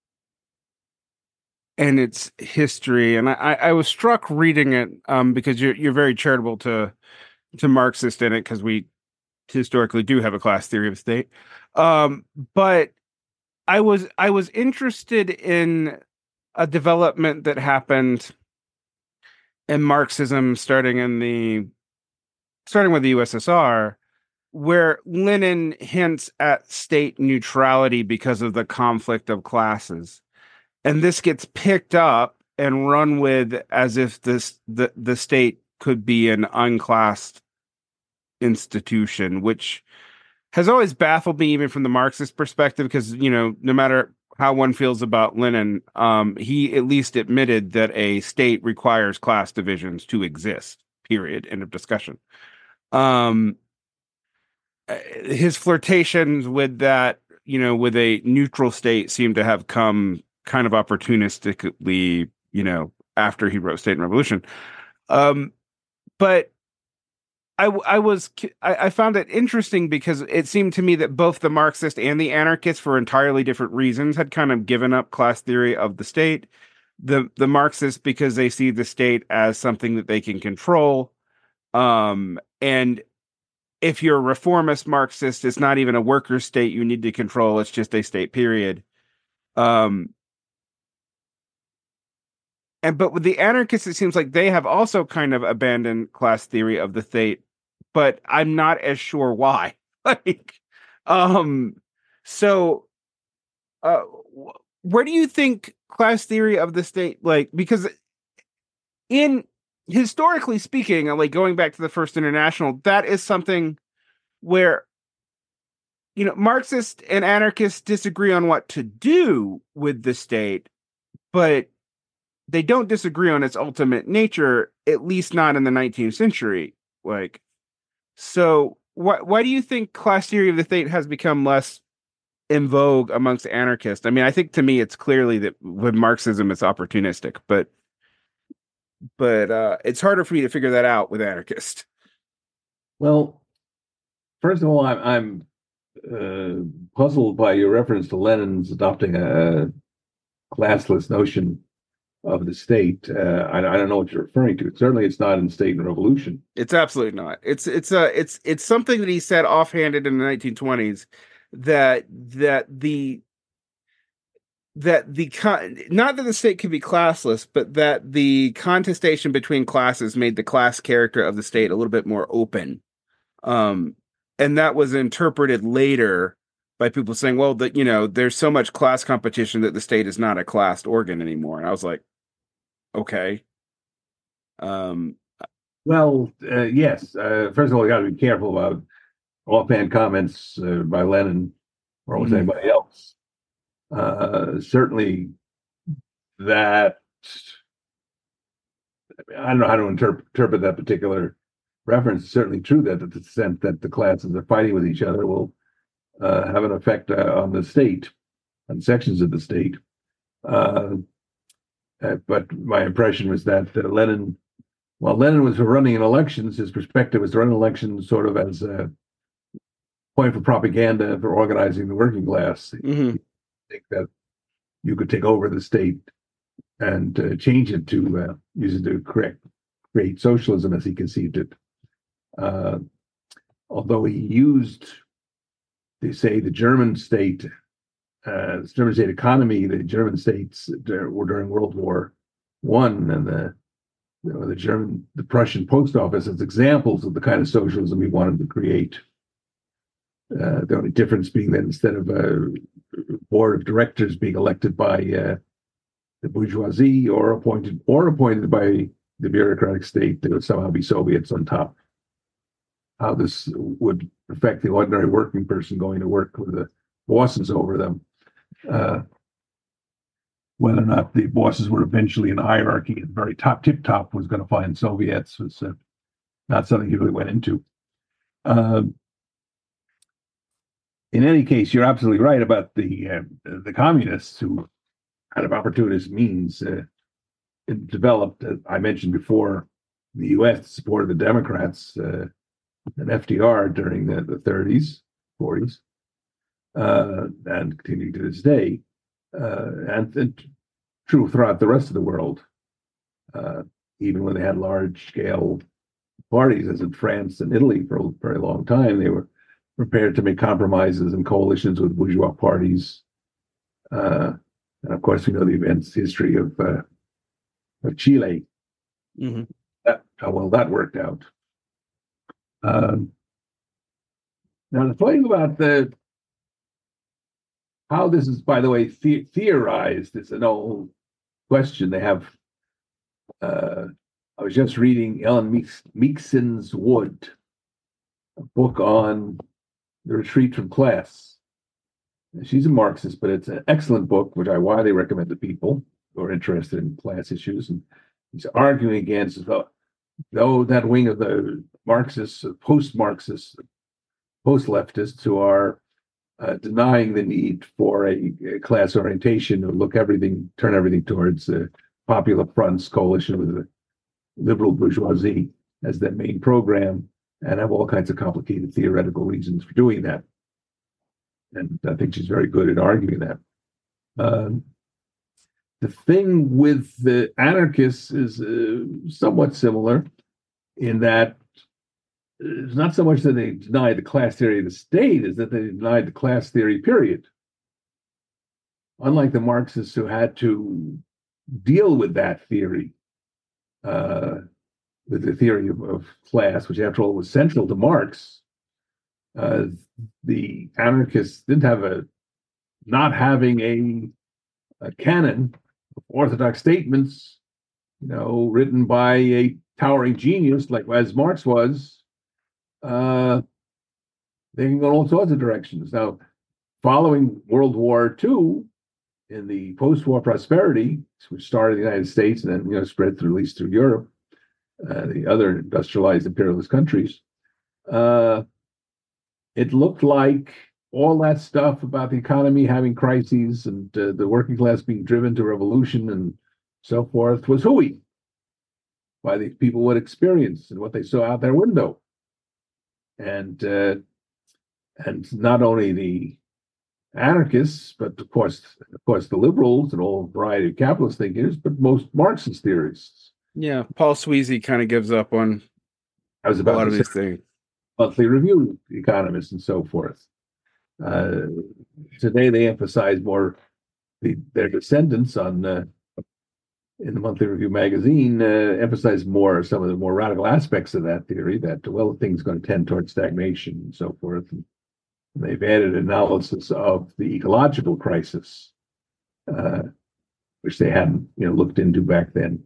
Speaker 1: and its history. And I, I was struck reading it um, because you're you're very charitable to to Marxist in it because we historically do have a class theory of the state. Um, but I was I was interested in a development that happened in Marxism starting in the starting with the U S S R, where Lenin hints at state neutrality because of the conflict of classes. And this gets picked up and run with as if this the, the state could be an unclassed institution, which has always baffled me, even from the Marxist perspective, because, you know, no matter how one feels about Lenin, um, he at least admitted that a state requires class divisions to exist, period, end of discussion. Um, his flirtations with that, you know, with a neutral state seem to have come kind of opportunistically, you know, after he wrote State and Revolution. Um, but I, I was I, I found it interesting because it seemed to me that both the Marxist and the anarchists, for entirely different reasons, had kind of given up class theory of the state. The the Marxists because they see the state as something that they can control, um, and if you're a reformist Marxist, it's not even a worker state you need to control; it's just a state, period. Um, and but with the anarchists, it seems like they have also kind of abandoned class theory of the state, but I'm not as sure why. Like, um, so, uh, where do you think class theory of the state, like, because in historically speaking, like going back to the First International, that is something where, you know, Marxists and anarchists disagree on what to do with the state, but they don't disagree on its ultimate nature, at least not in the nineteenth century. Like, so why why do you think class theory of the state has become less in vogue amongst anarchists? I mean, I think to me it's clearly that with Marxism it's opportunistic, but but uh, it's harder for me to figure that out with anarchists.
Speaker 2: Well, first of all, I'm, I'm uh, puzzled by your reference to Lenin's adopting a classless notion of the state. Uh, I, I don't know what you're referring to. Certainly, it's not in State and Revolution.
Speaker 1: It's absolutely not. It's it's a it's it's something that he said offhanded in the nineteen twenties that that the that the con- not that the state could be classless, but that the contestation between classes made the class character of the state a little bit more open. Um, and that was interpreted later by people saying, well, that, you know, there's so much class competition that the state is not a classed organ anymore. And I was like, okay. Um,
Speaker 2: well, uh, yes. Uh, first of all, you got to be careful about offhand comments uh, by Lenin or with mm-hmm. anybody else. Uh, certainly, that I don't know how to interpret, interpret that particular reference. It's certainly true that to the extent that the classes are fighting with each other will uh, have an effect uh, on the state, on sections of the state. Uh, uh, but my impression was that uh, Lenin, while Lenin was running in elections, his perspective was to run elections sort of as a point for propaganda for organizing the working class.
Speaker 1: Mm-hmm.
Speaker 2: Think that you could take over the state and uh, change it to uh, use it to correct, create socialism as he conceived it. Uh, although he used, they say, the German state, uh, the German state economy, the German states were during World War One, and the you know, the German, the Prussian post office as examples of the kind of socialism he wanted to create. Uh, the only difference being that instead of a board of directors being elected by uh, the bourgeoisie or appointed or appointed by the bureaucratic state, there would somehow be Soviets on top. How this would affect the ordinary working person going to work with the bosses over them. Uh, whether or not the bosses were eventually in a hierarchy at the very top, tip top, was going to find Soviets was uh, not something he really went into. Uh, In any case, you're absolutely right about the uh, the communists who kind of opportunist means uh, developed. Uh, I mentioned before the U S supported the Democrats uh, and F D R during the, the thirties. forties, uh, and continuing to this day, uh, and, and true throughout the rest of the world. Uh, even when they had large-scale parties, as in France and Italy for a very long time, they were prepared to make compromises and coalitions with bourgeois parties. Uh, and of course, we know the events history of, uh, of Chile, mm-hmm. that, how well that worked out. Um, now, the thing about the how this is, by the way, the- theorized, it's an old question. They have, uh, I was just reading Ellen Meeks, Meekson's Wood, a book on the retreat from class. She's a Marxist, but it's an excellent book, which I widely recommend to people who are interested in class issues. And he's arguing against, though, though that wing of the Marxists, post-Marxists, post-leftists who are uh, denying the need for a, a class orientation, who look everything, turn everything towards the Popular Front's coalition with the liberal bourgeoisie as their main program, and have all kinds of complicated theoretical reasons for doing that. And I think she's very good at arguing that. Um, the thing with the anarchists is uh, somewhat similar in that it's not so much that they deny the class theory of the state, as that they denied the class theory, period. Unlike the Marxists who had to deal with that theory, uh, with the theory of, of class, which after all was central to Marx, uh, the anarchists didn't have a, not having a, a canon of orthodox statements, you know, written by a towering genius like as Marx was. Uh, they can go in all sorts of directions. Now, following World War Two, in the post-war prosperity, which started in the United States and then, you know, spread through, at least through Europe, uh, the other industrialized imperialist countries, uh, it looked like all that stuff about the economy having crises and uh, the working class being driven to revolution and so forth was hooey by the people would experience and what they saw out their window. And uh, and not only the anarchists, but of course, of course, the liberals and all variety of capitalist thinkers, but most Marxist theorists.
Speaker 1: Yeah, Paul Sweezy kind of gives up on
Speaker 2: I was about
Speaker 1: a lot
Speaker 2: to
Speaker 1: of
Speaker 2: say,
Speaker 1: these things.
Speaker 2: Monthly Review economists and so forth. Uh, today, they emphasize more the, their descendants on uh, in the Monthly Review magazine uh, emphasize more some of the more radical aspects of that theory. That well, things are going to tend towards stagnation and so forth. And they've added analysis of the ecological crisis, uh, which they hadn't, you know, looked into back then.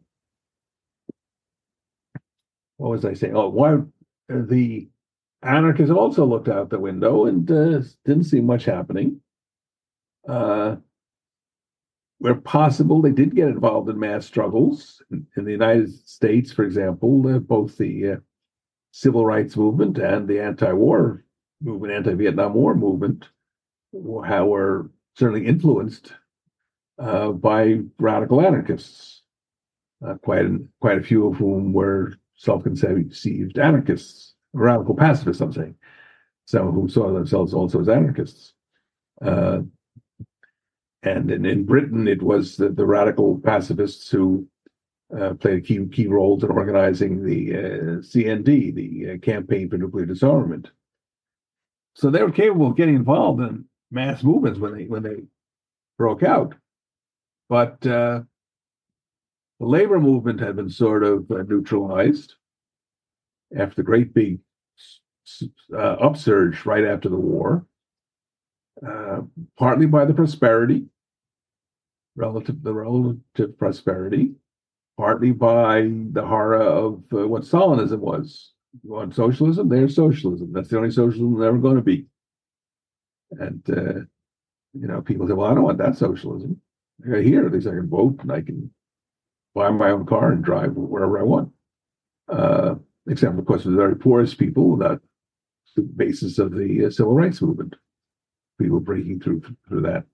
Speaker 2: What was I saying? Oh, why the anarchists also looked out the window and uh, didn't see much happening. Uh, where possible, they did get involved in mass struggles. In, in the United States, for example, uh, both the uh, civil rights movement and the anti-war movement, anti-Vietnam War movement, were certainly influenced uh, by radical anarchists. Uh, quite a, quite a few of whom were self-conceived anarchists, radical pacifists, I'm saying. Some who saw themselves also as anarchists. Uh, and in, in Britain, it was the, the radical pacifists who uh, played key key roles in organizing the uh, C N D, the uh, Campaign for Nuclear Disarmament. So they were capable of getting involved in mass movements when they when they broke out. But uh, the labor movement had been sort of uh, neutralized after the great big uh, upsurge right after the war, uh, partly by the prosperity, relative the relative prosperity, partly by the horror of uh, what Stalinism was. You want socialism? There's socialism. That's the only socialism there's ever going to be. And uh, you know, people say, "Well, I don't want that socialism. Here, at least I can vote and I can buy my own car and drive wherever I want." Uh, except, of course, for the very poorest people, that's the basis of the uh, civil rights movement. People breaking through through that.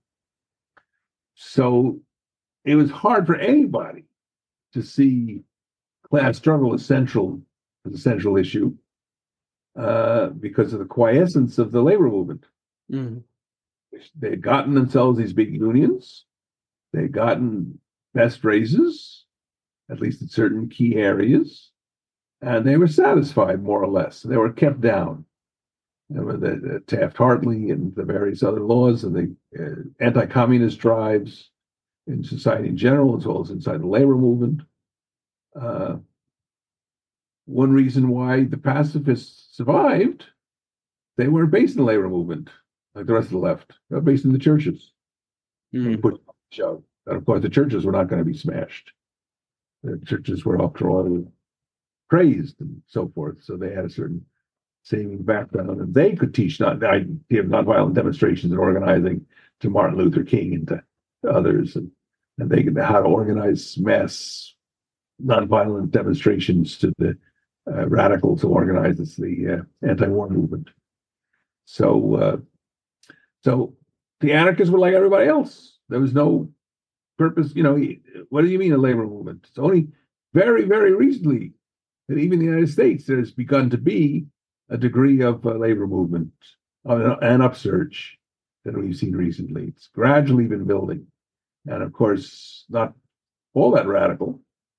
Speaker 2: So it was hard for anybody to see class struggle as central as a central issue uh, because of the quiescence of the labor movement.
Speaker 1: Mm.
Speaker 2: They had gotten themselves these big unions. They had gotten best raises, at least in certain key areas, and they were satisfied more or less. They were kept down. There were the, the Taft-Hartley and the various other laws and the uh, anti-communist drives in society in general, as well as inside the labor movement. Uh, one reason why the pacifists survived, they weren't based in the labor movement like the rest of the left. They were based in the churches.
Speaker 1: Mm.
Speaker 2: And of course, the churches were not going to be smashed. The churches were, after all, praised and so forth. So they had a certain saving background, and they could teach not the idea of nonviolent demonstrations and organizing to Martin Luther King and to, to others, and, and they could how to organize mass nonviolent demonstrations to the uh, radicals who organizes the uh, anti-war movement. So, uh, so the anarchists were like everybody else. There was no purpose. You know, what do you mean a labor movement? It's only very, very recently that even in the United States there's begun to be a degree of uh, labor movement, uh, an upsurge that we've seen recently. It's gradually been building, and of course, not all that radical,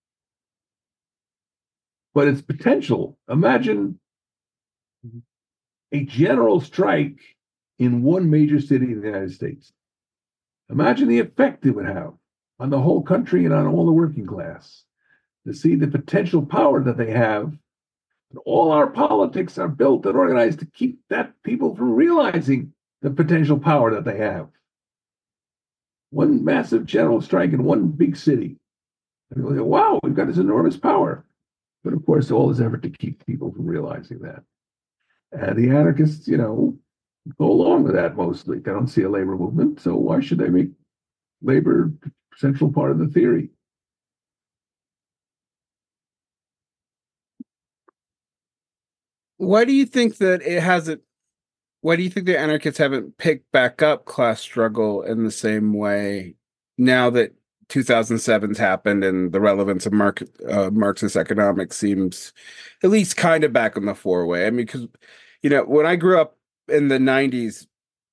Speaker 2: but its potential. Imagine a general strike in one major city in the United States. Imagine the effect it would have on the whole country and on all the working class, to see the potential power that they have. And all our politics are built and organized to keep that people from realizing the potential power that they have. One massive general strike in one big city. And people go, wow, we've got this enormous power. But of course, all this effort to keep people from realizing that. And the anarchists, you know, go along with that mostly. They don't see a labor movement, so why should they make labor a central part of the theory?
Speaker 1: Why do you think that it hasn't? Why do you think the anarchists haven't picked back up class struggle in the same way now that two thousand seven's happened and the relevance of Mark, uh, Marxist economics seems at least kind of back in the four-way? I mean, because, you know, when I grew up in the nineties,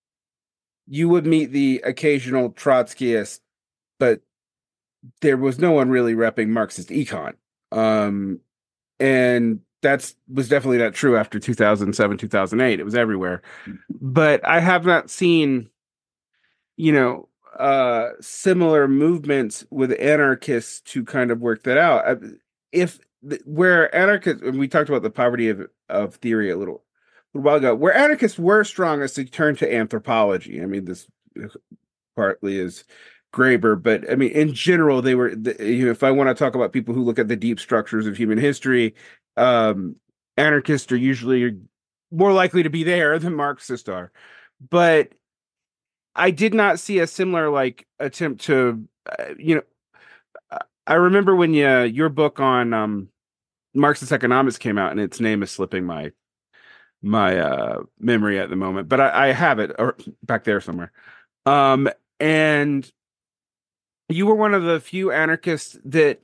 Speaker 1: you would meet the occasional Trotskyist, but there was no one really repping Marxist econ. Um, and that's was definitely not true after two thousand seven, two thousand eight. It was everywhere. But I have not seen, you know, uh, similar movements with anarchists to kind of work that out. If where anarchists, and we talked about the poverty of, of theory a little, a little while ago, where anarchists were strongest, they turned to anthropology. I mean, this partly is Graeber, but I mean, in general, they were, you know, if I want to talk about people who look at the deep structures of human history, um, anarchists are usually more likely to be there than Marxists are. But I did not see a similar like attempt to, uh, you know, I remember when you, your book on um, Marxist economics came out, and its name is slipping my my uh, memory at the moment, but I, I have it or back there somewhere. Um, and you were one of the few anarchists that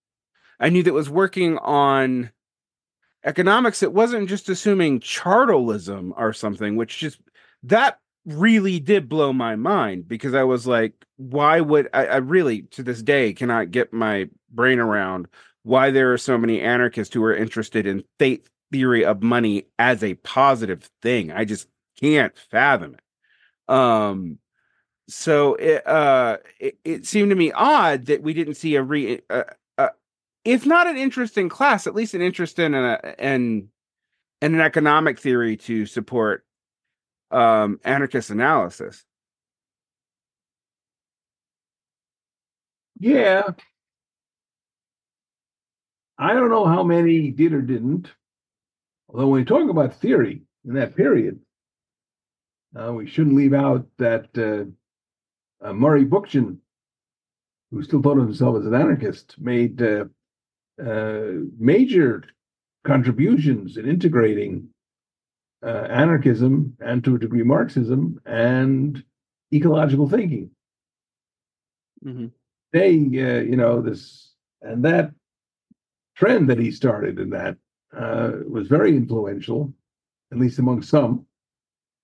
Speaker 1: I knew that was working on economics. It wasn't just assuming chartalism or something, which just that really did blow my mind, because I was like, why would I, I really to this day cannot get my brain around why there are so many anarchists who are interested in state theory of money as a positive thing. I just can't fathom it. Um, so it, uh, it, it seemed to me odd that we didn't see a re, uh, uh, if not an interest in class, at least an interest in a, in, in an economic theory to support um, anarchist analysis.
Speaker 2: Yeah. I don't know how many did or didn't. Although when we talk about theory in that period, uh, we shouldn't leave out that uh, uh, Murray Bookchin, who still thought of himself as an anarchist, made uh, uh, major contributions in integrating uh, anarchism and, to a degree, Marxism and ecological thinking.
Speaker 1: Mm-hmm.
Speaker 2: They, uh, you know, this and that trend that he started in that uh, was very influential, at least among some.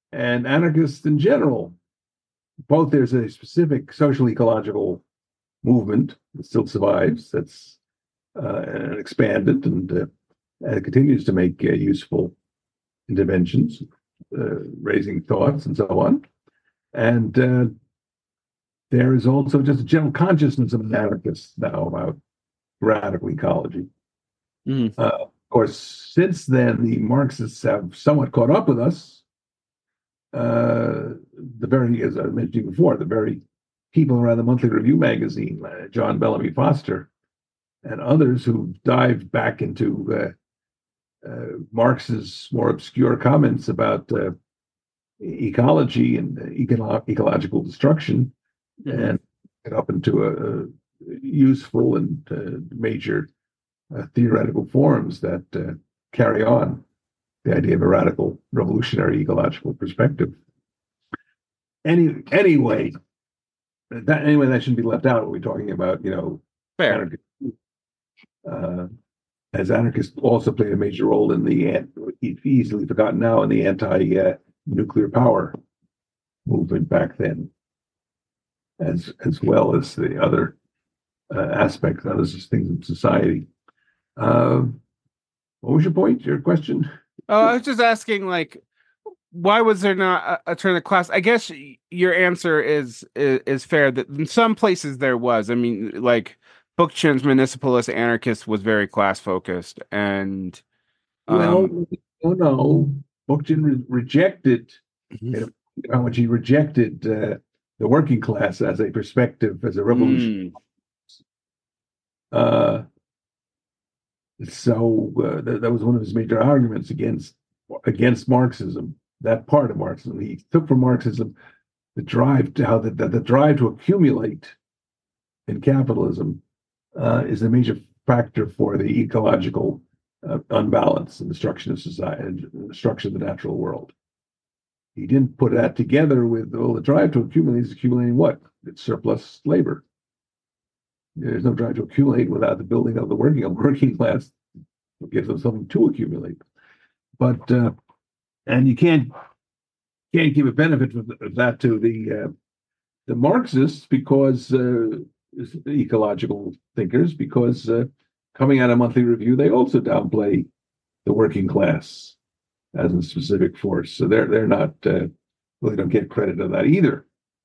Speaker 2: and anarchists in general. Both there's a specific social ecological movement that still survives, that's uh, and expanded and, uh, and continues to make uh, useful interventions, uh, raising thoughts and so on. And uh, there is also just a general consciousness of anarchists now about radical ecology. Mm-hmm. Uh, of course, since then, the Marxists have somewhat caught up with us. Uh, the very, as I mentioned before, the very people around the Monthly Review magazine, uh, John Bellamy Foster, and others who dived back into uh, uh, Marx's more obscure comments about uh, ecology and eco- ecological destruction, mm-hmm. and get up into a, a useful and uh, major uh, theoretical forms that uh, carry on the idea of a radical revolutionary ecological perspective. Any anyway, that anyway that shouldn't be left out when we're talking about, you know,
Speaker 1: fair.
Speaker 2: Anarchists. Uh, as anarchists also played a major role in the easily forgotten now in the anti-nuclear uh, power movement back then, as as well as the other uh, aspects, other things in society. Uh, what was your point? Your question?
Speaker 1: Oh, I was just asking, like, why was there not a, a turn of class? I guess your answer is, is is fair that in some places there was. I mean, like Bookchin's Municipalist Anarchist was very class focused, and
Speaker 2: um, well, no, no, Bookchin re- rejected mm-hmm. how much he rejected uh, the working class as a perspective, as a revolution. Mm. Uh, so uh, th- that was one of his major arguments against against Marxism. That part of Marxism, he took from Marxism the drive to how the, the, the drive to accumulate in capitalism uh, is a major factor for the ecological uh, unbalance and destruction of society and destruction of the natural world. He didn't put that together with, well, the drive to accumulate is accumulating what? It's surplus labor. There's no drive to accumulate without the building of the working of working class. It gives them something to accumulate. But uh, and you can't can't give a benefit of that to the uh, the Marxists because uh, ecological thinkers, because uh, coming out of Monthly Review, they also downplay the working class as a specific force. So they're they're not uh, really don't get credit on that either.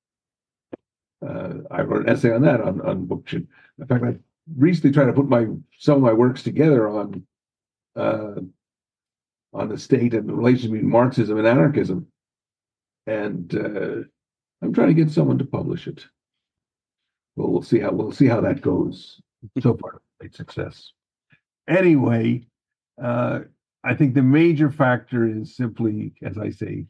Speaker 2: Uh, I wrote an essay on that on on Bookchin. In fact, I recently tried to put my some of my works together on uh, on the state and the relation between Marxism and anarchism, and uh, I'm trying to get someone to publish it. Well, we'll see how we'll see how that goes. So far, great success. Anyway, uh, I think the major factor is simply, as I say,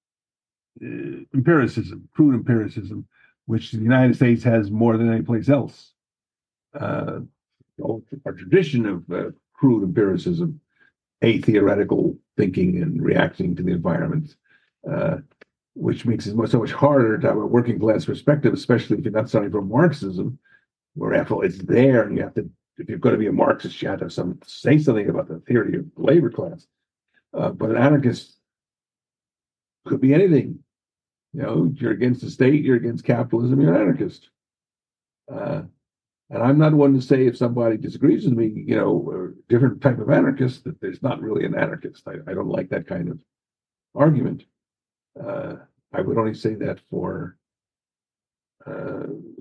Speaker 2: uh, empiricism, crude empiricism, which the United States has more than any place else. Uh, our tradition of uh, crude empiricism, atheoretical thinking and reacting to the environment, uh, which makes it so much harder to have a working class perspective, especially if you're not starting from Marxism, where after all it's there, and you have to, if you're going to be a Marxist, you have to have some say something about the theory of the labor class. Uh, but an anarchist could be anything. You know, you're against the state, you're against capitalism, you're an anarchist. Uh, and I'm not one to say if somebody disagrees with me, you know, or different type of anarchist, that there's not really an anarchist. I, I don't like that kind of argument. Uh, I would only say that for uh,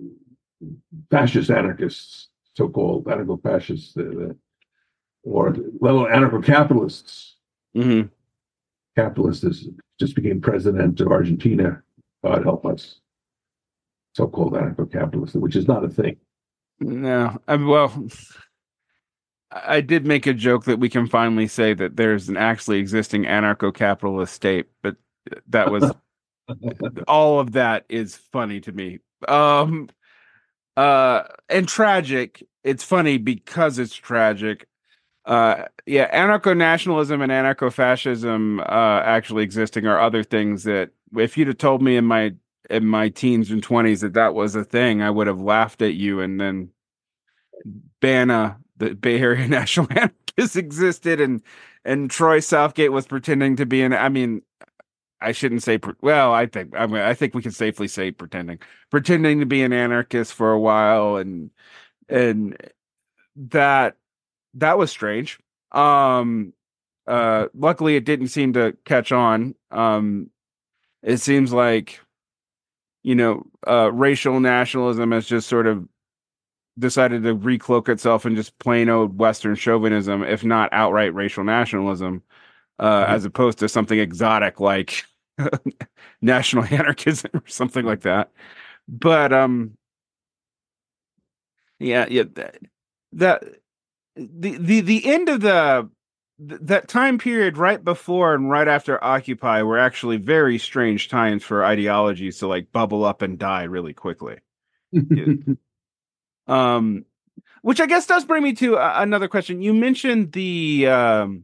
Speaker 2: fascist anarchists, so-called anarcho-fascists, uh, or level anarcho-capitalists. Mm-hmm. Capitalist is, just became president of Argentina, God help us. So-called anarcho-capitalist, which is not a thing.
Speaker 1: No, I mean, well, I did make a joke that we can finally say that there's an actually existing anarcho-capitalist state, but that was all of that is funny to me. Um, uh, and tragic. It's funny because it's tragic. Uh, yeah, anarcho-nationalism and anarcho-fascism uh, actually existing are other things that if you'd have told me in my in my teens and twenties that that was a thing, I would have laughed at you. And then B A N A, the Bay Area National Anarchists, existed, and and Troy Southgate was pretending to be an. I mean, I shouldn't say, well, I think, I mean, I think we can safely say pretending, pretending to be an anarchist for a while. And, and that, that was strange. Um, uh, luckily it didn't seem to catch on. Um, it seems like, you know, uh, racial nationalism has just sort of decided to recloak itself in just plain old Western chauvinism, if not outright racial nationalism, uh,
Speaker 2: Right.
Speaker 1: as opposed to something exotic like national anarchism or something like that. But um, yeah, yeah, that, that the the the end of the that time period right before and right after Occupy were actually very strange times for ideologies to like bubble up and die really quickly. Yeah. Um, which I guess does bring me to uh, another question. You mentioned the um,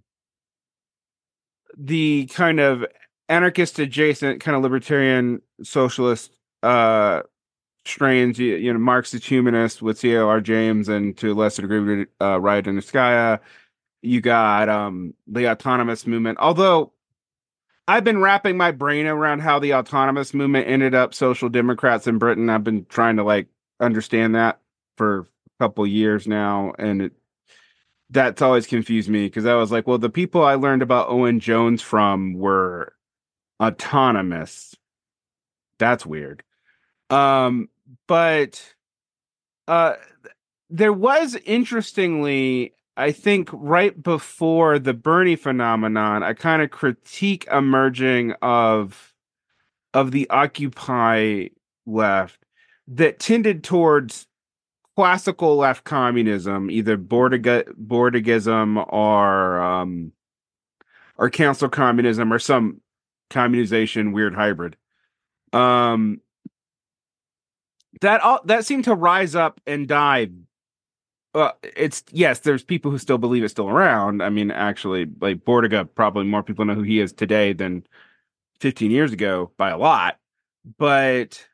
Speaker 1: the kind of anarchist adjacent, kind of libertarian socialist uh, strains. You, you know, Marxist humanist with C L R James, and to a lesser degree, uh, Riot and Niskaya. You got um, the autonomous movement. Although I've been wrapping my brain around how the autonomous movement ended up social democrats in Britain. I've been trying to like understand that for a couple years now, and it, that's always confused me because I was like, well, the people I learned about Owen Jones from were autonomous. That's weird. Um, but uh, there was interestingly, I think, right before the Bernie phenomenon, a kind of critique emerging of of the Occupy left that tended towards classical left communism, either Bordiga, Bordigism or um, or council communism or some communization weird hybrid. Um, that all that seemed to rise up and die. Uh, it's yes, there's people who still believe it's still around. I mean, actually, like Bordiga, probably more people know who he is today than fifteen years ago by a lot. But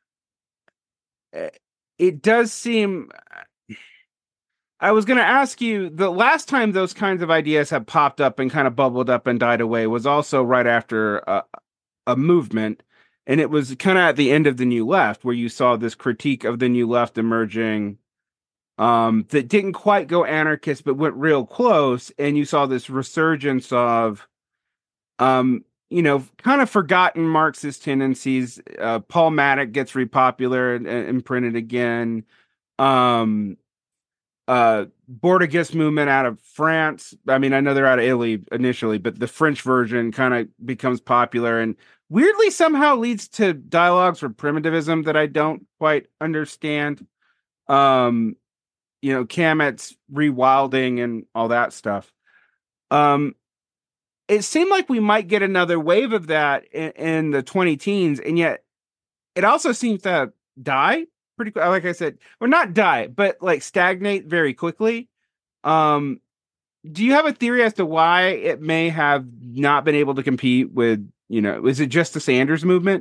Speaker 1: it does seem. I was going to ask you, the last time those kinds of ideas have popped up and kind of bubbled up and died away was also right after a, a movement. And it was kind of at the end of the New Left, where you saw this critique of the New Left emerging um, that didn't quite go anarchist, but went real close. And you saw this resurgence of, um, you know, kind of forgotten Marxist tendencies. Uh, Paul Maddock gets repopular and, and printed again. Um, uh Bordigist movement out of France. I mean, I know they're out of Italy initially, but the French version kind of becomes popular and weirdly somehow leads to dialogues for primitivism that I don't quite understand. Um, you know, Cammett's rewilding and all that stuff. Um, it seemed like we might get another wave of that in, in the twenty teens, and yet it also seems to die pretty quick. Like I said, or not die, but like stagnate very quickly. Um, do you have a theory as to why it may have not been able to compete with, you know, is it just the Sanders movement?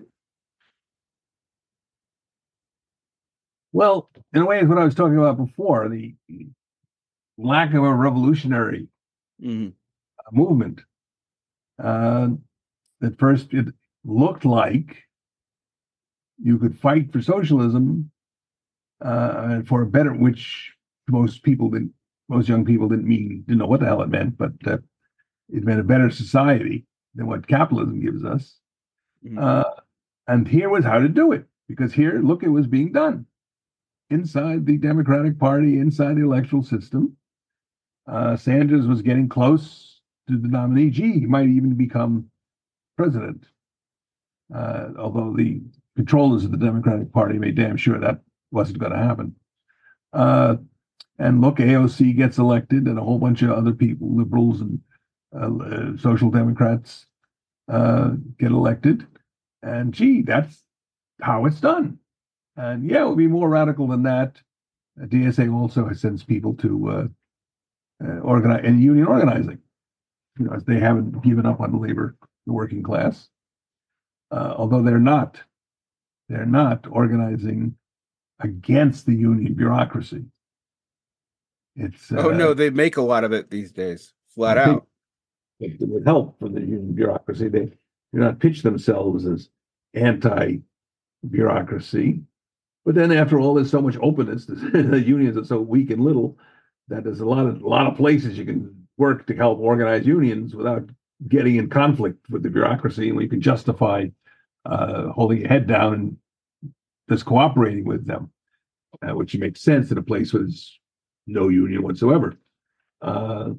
Speaker 2: Well, in a way, is what I was talking about before, the lack of a revolutionary
Speaker 1: Mm-hmm.
Speaker 2: movement. Uh, at first, it looked like you could fight for socialism uh, and for a better, which most people didn't, most young people didn't mean, didn't know what the hell it meant, but uh, it meant a better society than what capitalism gives us.
Speaker 1: Mm-hmm.
Speaker 2: Uh, and here was how to do it, because here, look, it was being done inside the Democratic Party, inside the electoral system. Uh, Sanders was getting close to the nominee. Gee, he might even become president. Uh, although the controllers of the Democratic Party made damn sure that wasn't going to happen. Uh, and look, A O C gets elected, and a whole bunch of other people, liberals and uh, uh, social democrats, uh, get elected. And gee, that's how it's done. And yeah, it would be more radical than that. Uh, D S A also sends people to uh, uh, organize and union organizing. You know, they haven't given up on the labor, the working class. Uh, although they're not, they're not organizing against the union bureaucracy. It's uh,
Speaker 1: Oh no, they make a lot of it these days, flat
Speaker 2: I think
Speaker 1: out.
Speaker 2: it would help for the union bureaucracy. They do not pitch themselves as anti-bureaucracy. But then, after all, there's so much openness. The unions are so weak and little that there's a lot of a lot of places you can work to help organize unions without getting in conflict with the bureaucracy, and we can justify uh, holding your head down and just cooperating with them, uh, which makes sense in a place where there's no union whatsoever. Uh,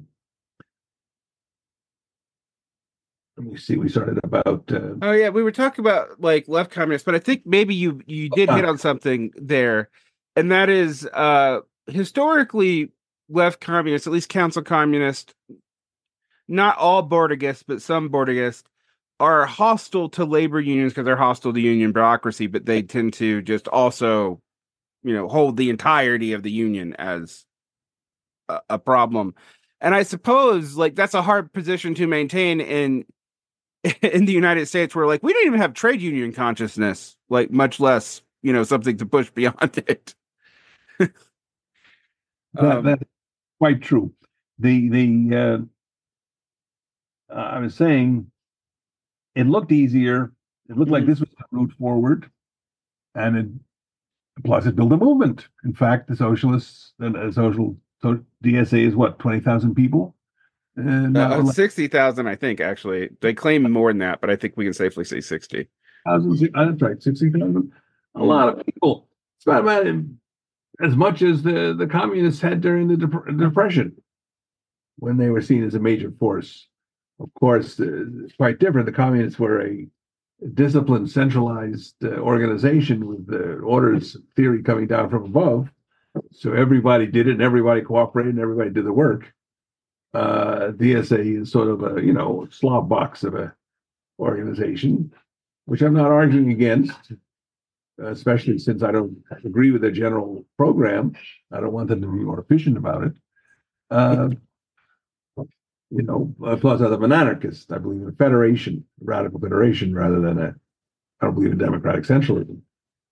Speaker 2: let me see. We started about. Uh,
Speaker 1: oh yeah, we were talking about like left communists, but I think maybe you you did hit on something there, and that is uh, historically left communists, at least council communists, not all Bordigists, but some Bordigists, are hostile to labor unions because they're hostile to union bureaucracy, but they tend to just also, you know, hold the entirety of the union as a, a problem. And I suppose like that's a hard position to maintain in in the United States, where like we don't even have trade union consciousness, like much less, you know, something to push beyond it.
Speaker 2: that, um, that's quite true. The the uh, uh, I was saying it looked easier. It looked mm-hmm. like this was the route forward, and it, plus it built a movement. In fact, the socialists and uh, social so D S A is what twenty thousand people.
Speaker 1: Uh, uh, like, sixty thousand, I think, actually. They claim more than that, but I think we can safely say sixty.
Speaker 2: That's right, sixty thousand. A lot of people. It's about, about as much as the, the communists had during the Dep- Depression, when they were seen as a major force. Of course, uh, it's quite different. The communists were a disciplined, centralized uh, organization with the orders theory coming down from above. So everybody did it, and everybody cooperated, and everybody did the work. Uh, D S A is sort of a, you know, slop box of a organization, which I'm not arguing against, especially since I don't agree with their general program. I don't want them to be more efficient about it. Uh, you know, plus I'm an anarchist. I believe in a federation, a radical federation, rather than a, I don't believe in democratic centralism.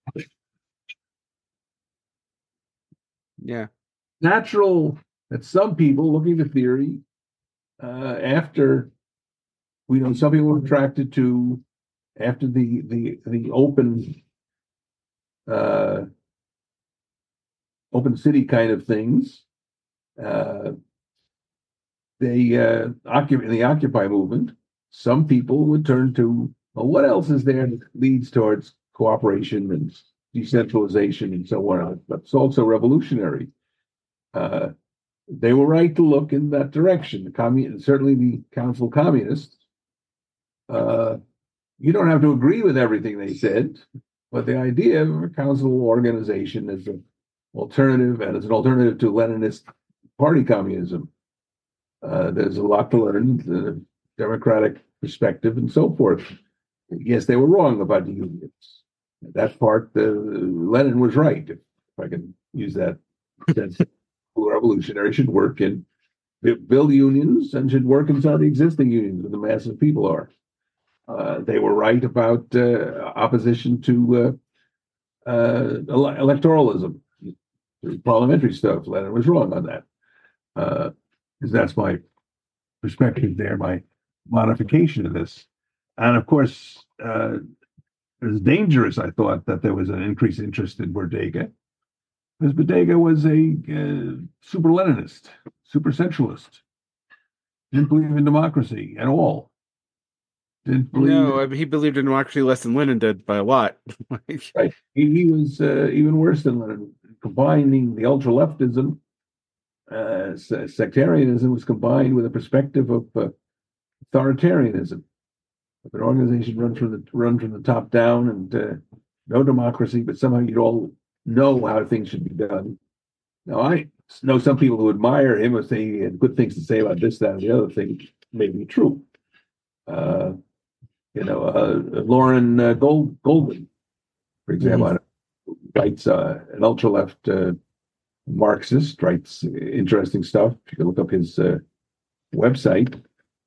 Speaker 1: Yeah.
Speaker 2: Natural that some people looking at theory, uh, after we know some people were attracted to after the the the open uh, open city kind of things, uh, they uh, occupy in the Occupy movement. Some people would turn to, well, what else is there that leads towards cooperation and decentralization and so on? But it's also revolutionary. Uh, They were right to look in that direction. The commun- certainly the council communists. Uh, you don't have to agree with everything they said, but the idea of a council organization as an alternative and as an alternative to Leninist party communism, uh, there's a lot to learn, the democratic perspective and so forth. Yes, they were wrong about the unions. That part, uh, Lenin was right, if I can use that sense. Revolutionary should work in build unions and should work inside the existing unions where the mass of people are. Uh, they were right about uh, opposition to uh, uh, ele- electoralism, parliamentary stuff. Lenin was wrong on that. Uh, because that's my perspective there, my modification of this. And of course, uh, it was dangerous, I thought, that there was an increased interest in Bodega. Because Bodega was a uh, super Leninist, super centralist. Didn't believe in democracy at all. Didn't believe.
Speaker 1: No, I mean, he believed in democracy less than Lenin did by a lot.
Speaker 2: Right. He, he was uh, even worse than Lenin. Combining the ultra leftism, uh, sectarianism was combined with a perspective of uh, authoritarianism. If an organization runs from the run from the top down and uh, no democracy, but somehow you'd all know how things should be done. Now, I know some people who admire him and say he had good things to say about this, that, and the other thing may be true. Uh, you know, uh, Lauren uh, Gold, Goldman, for example, mm-hmm. writes uh, an ultra-left uh, Marxist, writes interesting stuff. You can look up his uh, website.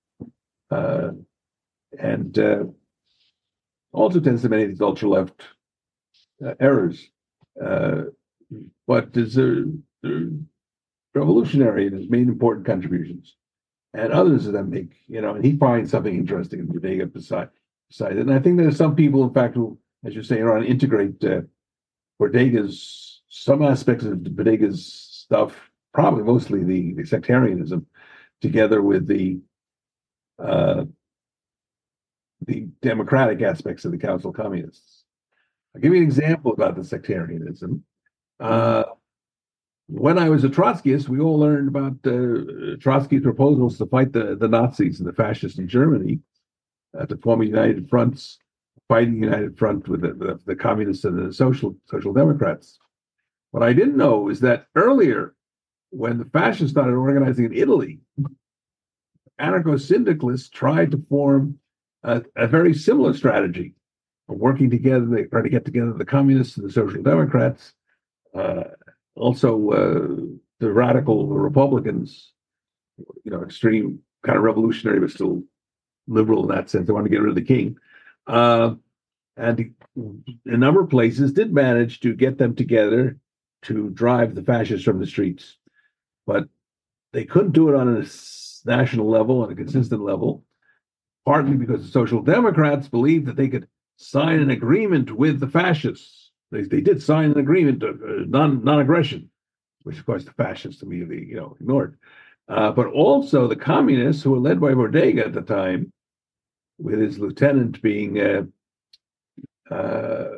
Speaker 2: Uh, and uh, also tends to many of these ultra-left uh, errors. Uh, but is a, a revolutionary and has made important contributions, and others of them make, you know, and he finds something interesting in Bodega beside side. And I think there's some people, in fact, who, as you say, are on integrate uh, Bodega's, some aspects of Bodega's stuff, probably mostly the, the sectarianism, together with the uh, the democratic aspects of the Council Communists. I'll give you an example about the sectarianism. Uh, when I was a Trotskyist, we all learned about uh, Trotsky's proposals to fight the, the Nazis and the fascists in Germany, uh, to form a united front, fighting united front with the, the, the communists and the social social democrats. What I didn't know is that earlier, when the fascists started organizing in Italy, anarcho-syndicalists tried to form a, a very similar strategy of working together. They tried to get together the communists and the social democrats, uh, also uh, the radical Republicans, you know, extreme kind of revolutionary, but still liberal in that sense. They wanted to get rid of the king. Uh, and a number of places did manage to get them together to drive the fascists from the streets. But they couldn't do it on a national level, on a consistent level, partly because the Social Democrats believed that they could sign an agreement with the fascists. They, they did sign an agreement of uh, non, non-aggression, which of course the fascists immediately, you know, ignored. Uh, but also the communists, who were led by Bodega at the time, with his lieutenant being uh, uh,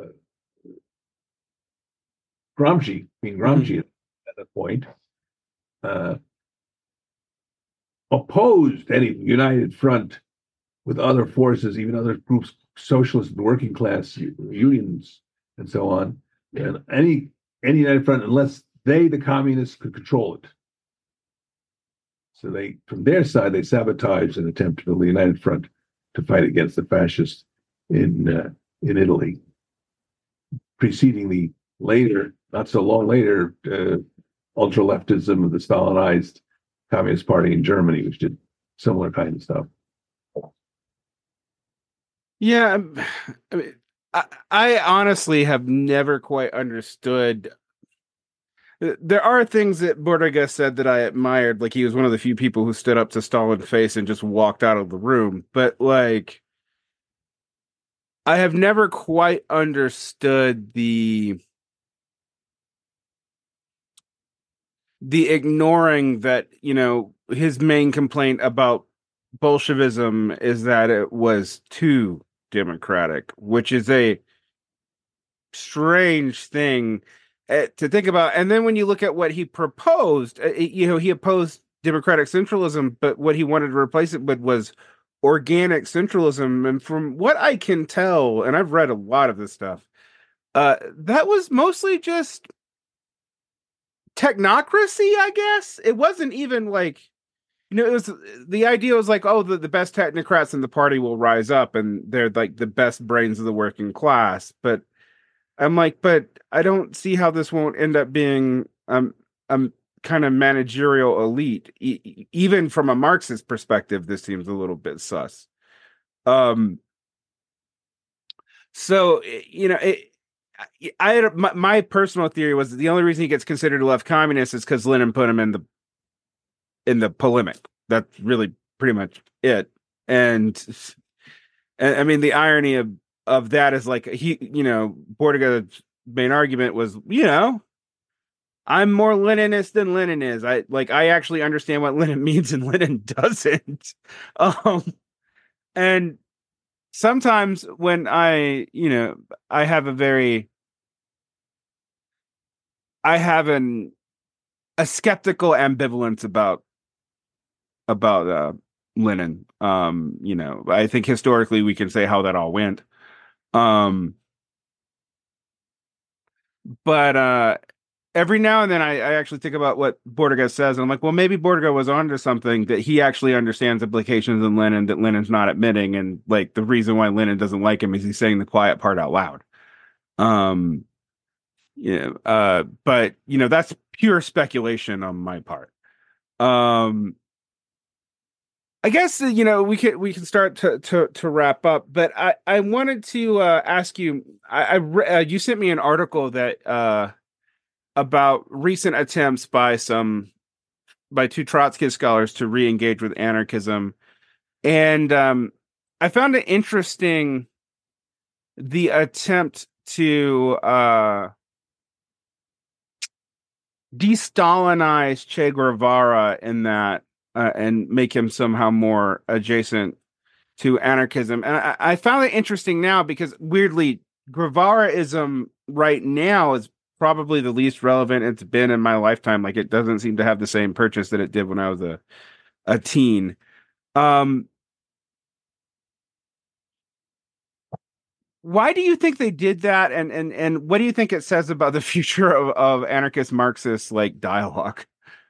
Speaker 2: Gramsci, being Gramsci mm-hmm. at that point, uh, opposed any united front with other forces, even other groups, socialist and working class unions, and so on, and any any united front, unless they, the communists, could control it. So they, from their side, they sabotaged an attempt to build a united front to fight against the fascists in uh, in Italy, preceding the later, not so long later, uh, ultra-leftism of the Stalinized Communist Party in Germany, which did similar kind of stuff.
Speaker 1: Yeah, I mean, I, I honestly have never quite understood. There are things that Bodega said that I admired, like he was one of the few people who stood up to Stalin's face and just walked out of the room. But like, I have never quite understood the the ignoring that, you know, his main complaint about Bolshevism is that it was too democratic, which is a strange thing uh, to think about. And then when you look at what he proposed, uh, you know, he opposed democratic centralism, but what he wanted to replace it with was organic centralism. And from what I can tell, and I've read a lot of this stuff, uh, that was mostly just technocracy, I guess. It wasn't even like, you know, it was, the idea was like, oh, the, the best technocrats in the party will rise up and they're like the best brains of the working class. But I'm like, but I don't see how this won't end up being um um kind of managerial elite. E- even from a Marxist perspective, this seems a little bit sus. Um, so, you know, it, I had my, my personal theory was that the only reason he gets considered a left communist is because Lenin put him in the in the polemic. That's really pretty much it. And, and I mean, the irony of of that is like he, you know, Bodega's main argument was, you know, I'm more Leninist than Lenin is. I like I actually understand what Lenin means and Lenin doesn't. Um, and sometimes when I, you know, I have a very I have an a skeptical ambivalence about about uh, Lenin. Um, you know, I think historically we can say how that all went. Um, but uh, every now and then I, I actually think about what Bodega says, and I'm like, well, maybe Bodega was onto something, that he actually understands implications in Lenin that Lenin's not admitting, and like the reason why Lenin doesn't like him is he's saying the quiet part out loud. Um, yeah, uh, but you know, that's pure speculation on my part. Um, I guess you know we can we can start to to to wrap up, but I I wanted to uh, ask you. I, I re- uh, you sent me an article that uh, about recent attempts by some by two Trotskyist scholars to re-engage with anarchism, and um, I found it interesting the attempt to uh, de-Stalinize Che Guevara in that uh, and make him somehow more adjacent to anarchism. And I, I found it interesting now because weirdly, Guevaraism right now is probably the least relevant it's been in my lifetime. Like it doesn't seem to have the same purchase that it did when I was a, a teen. Um, why do you think they did that? And, and, and what do you think it says about the future of, of anarchist Marxist like dialogue?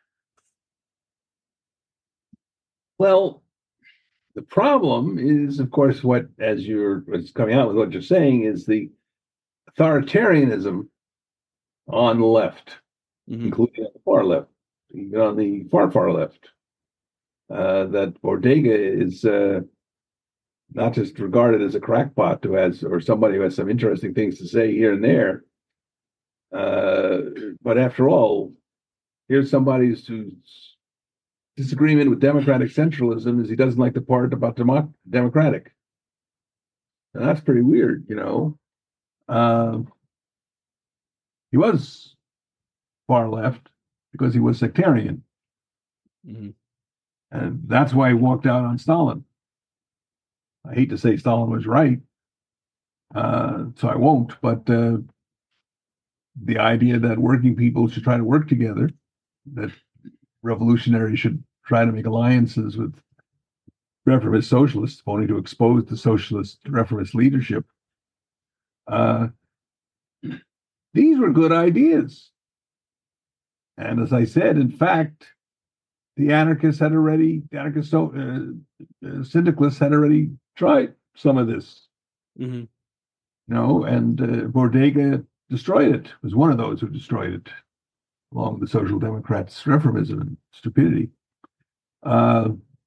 Speaker 2: Well, the problem is, of course, what as you're what's coming out with what you're saying is the authoritarianism on the left, mm-hmm. including on the far left, even on the far far left. Uh, that Ortega is uh, not just regarded as a crackpot who has, or somebody who has some interesting things to say here and there, uh, but after all, here's somebody who's disagreement with democratic centralism is he doesn't like the part about demo- democratic. And that's pretty weird, you know. Uh, he was far left because he was sectarian. Mm-hmm. And that's why he walked out on Stalin. I hate to say Stalin was right, uh, so I won't, but uh, the idea that working people should try to work together, that revolutionaries should try to make alliances with reformist socialists, only to expose the socialist reformist leadership. Uh, these were good ideas. And as I said, in fact, the anarchists had already, the anarchist so, uh, uh, syndicalists had already tried some of this. Mm-hmm. You know, and uh, Bodega destroyed it, was one of those who destroyed it, along with the Social Democrats' reformism and stupidity. Uh,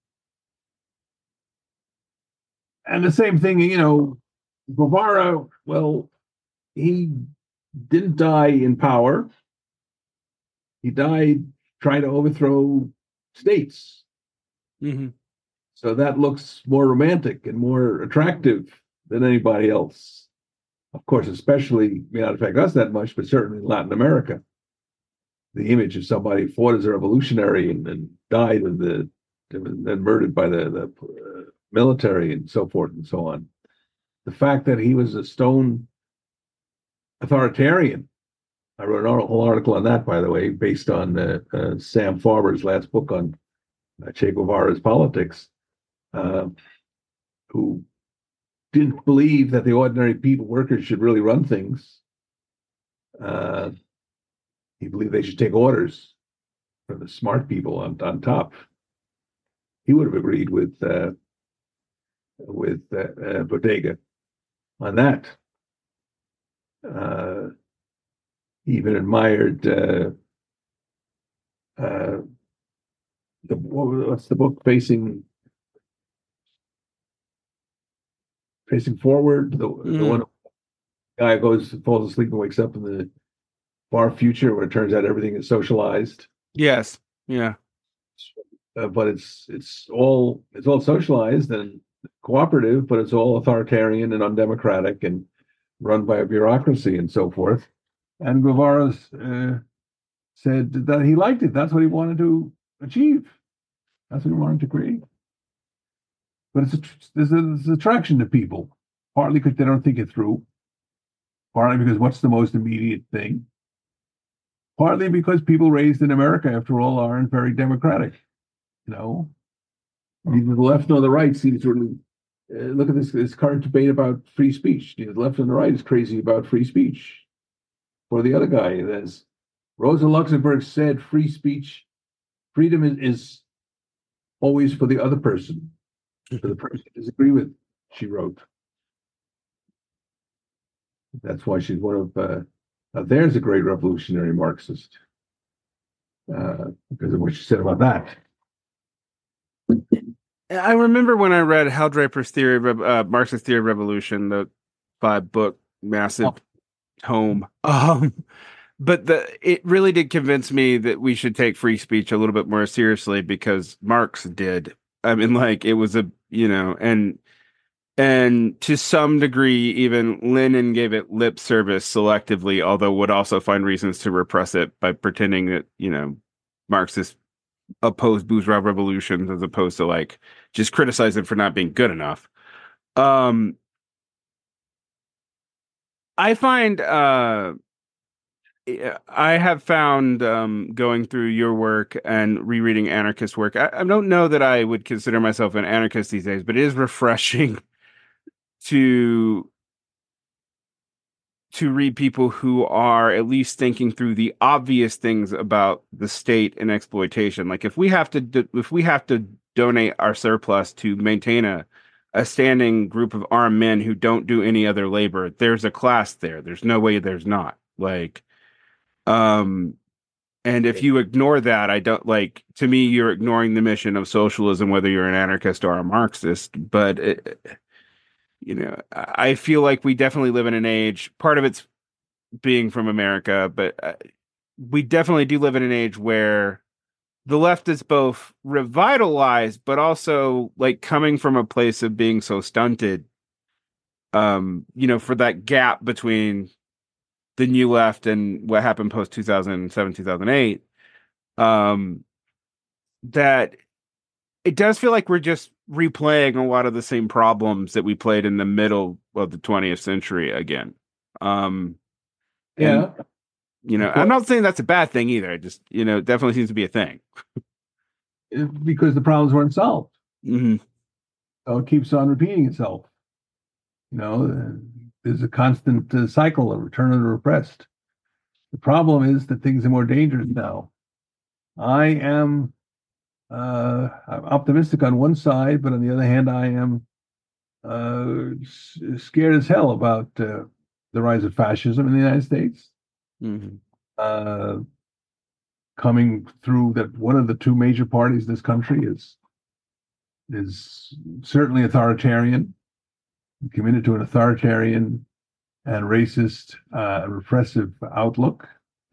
Speaker 2: and the same thing, you know, Guevara, well, he didn't die in power. He died trying to overthrow states. Mm-hmm. So that looks more romantic and more attractive than anybody else. Of course, especially may not affect us that much, but certainly in Latin America. The image of somebody who fought as a revolutionary and, and died and the then murdered by the, the uh, military and so forth and so on. The fact that he was a stone authoritarian. I wrote a whole article on that, by the way, based on uh, uh, Sam Farber's last book on uh, Che Guevara's politics, uh, who didn't believe that the ordinary people, workers, should really run things. Uh, he believed they should take orders from the smart people on, on top. He would have agreed with uh, with uh, uh, Bodega on that. Uh, he even admired uh, uh, the what's the book facing facing forward. The, mm. the one guy goes falls asleep and wakes up in the far future where it turns out everything is socialized.
Speaker 1: Yes. Yeah.
Speaker 2: Uh, but it's it's all it's all socialized and cooperative, but it's all authoritarian and undemocratic and run by a bureaucracy and so forth. And Guevara uh, said that he liked it. That's what he wanted to achieve. That's what he wanted to create. But it's a, there's, a, there's an attraction to people, partly because they don't think it through, partly because what's the most immediate thing, partly because people raised in America, after all, aren't very democratic. You know, neither the left nor the right seems to really uh, look at this, this current debate about free speech. You know, the left and the right is crazy about free speech. For the other guy, as Rosa Luxemburg said, free speech, freedom is, is always for the other person, for the person you disagree with, she wrote. That's why she's one of, uh, uh, there's a great revolutionary Marxist, uh, because of what she said about that.
Speaker 1: I remember when I read Hal Draper's Theory of uh, Marxist Theory of Revolution, the five book massive oh. tome. Um, but the it really did convince me that we should take free speech a little bit more seriously because Marx did. I mean, like it was a you know, and And to some degree, even Lenin gave it lip service selectively, although would also find reasons to repress it by pretending that, you know, Marxists oppose bourgeois revolutions as opposed to like just criticize them for not being good enough. Um, I find uh, I have found um, going through your work and rereading anarchist work. I, I don't know that I would consider myself an anarchist these days, but it is refreshing to to read people who are at least thinking through the obvious things about the state and exploitation. Like if we have to do, if we have to donate our surplus to maintain a a standing group of armed men who don't do any other labor, there's a class there. There's no way there's not. Like um and if you ignore that, I don't like to me you're ignoring the mission of socialism whether you're an anarchist or a Marxist, but it, you know, I feel like we definitely live in an age, part of it's being from America, but uh, we definitely do live in an age where the left is both revitalized, but also like coming from a place of being so stunted. Um, you know, for that gap between the new left and what happened post two thousand seven, two thousand eight, um, that it does feel like we're just replaying a lot of the same problems that we played in the middle of the twentieth century again. Um, and
Speaker 2: Yeah,
Speaker 1: You know, I'm
Speaker 2: well,
Speaker 1: not saying that's a bad thing either. It just, you know, definitely seems to be a thing.
Speaker 2: because the problems weren't solved.
Speaker 1: Hmm.
Speaker 2: So it keeps on repeating itself. You know, uh, there's a constant uh, cycle of return of the repressed. The problem is that things are more dangerous now. I am uh, I'm optimistic on one side, but on the other hand, I am uh, s- scared as hell about uh, the rise of fascism in the United States.
Speaker 1: Hmm.
Speaker 2: Uh, coming through that one of the two major parties in this country is is certainly authoritarian, committed to an authoritarian and racist, uh, repressive outlook.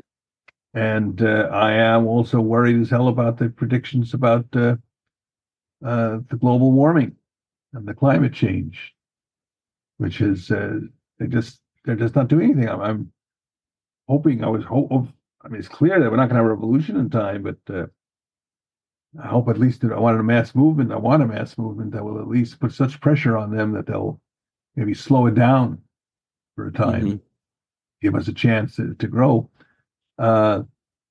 Speaker 2: And uh, I am also worried as hell about the predictions about uh, uh, the global warming and the climate change, which is uh, they just they're just not doing anything. I'm, I'm hoping I was hope. I mean, it's clear that we're not going to have a revolution in time, but uh, I hope at least I wanted a mass movement. I want a mass movement that will at least put such pressure on them that they'll maybe slow it down for a
Speaker 1: Hmm.
Speaker 2: time, give us a chance to, to grow. Uh,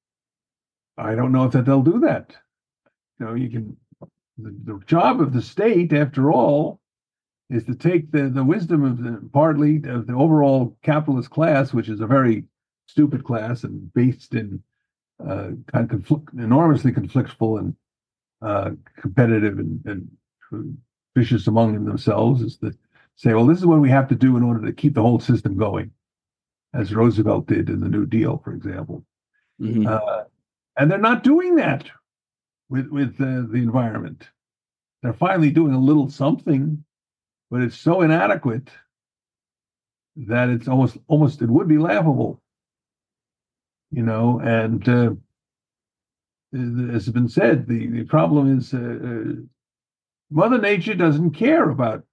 Speaker 2: I don't know if that they'll do that. You know, you can. The, the job of the state, after all, is to take the, the wisdom of the partly of the overall capitalist class, which is a very stupid class and based in uh, kind of conflict, enormously conflictful and uh, competitive and, and vicious among themselves, is to say, well, this is what we have to do in order to keep the whole system going, as Roosevelt did in the New Deal, for example.
Speaker 1: Hmm.
Speaker 2: Uh, and they're not doing that with with uh, the environment. They're finally doing a little something, but it's so inadequate that it's almost almost it would be laughable, you know. And uh, as has been said, the, the problem is uh, uh, Mother Nature doesn't care about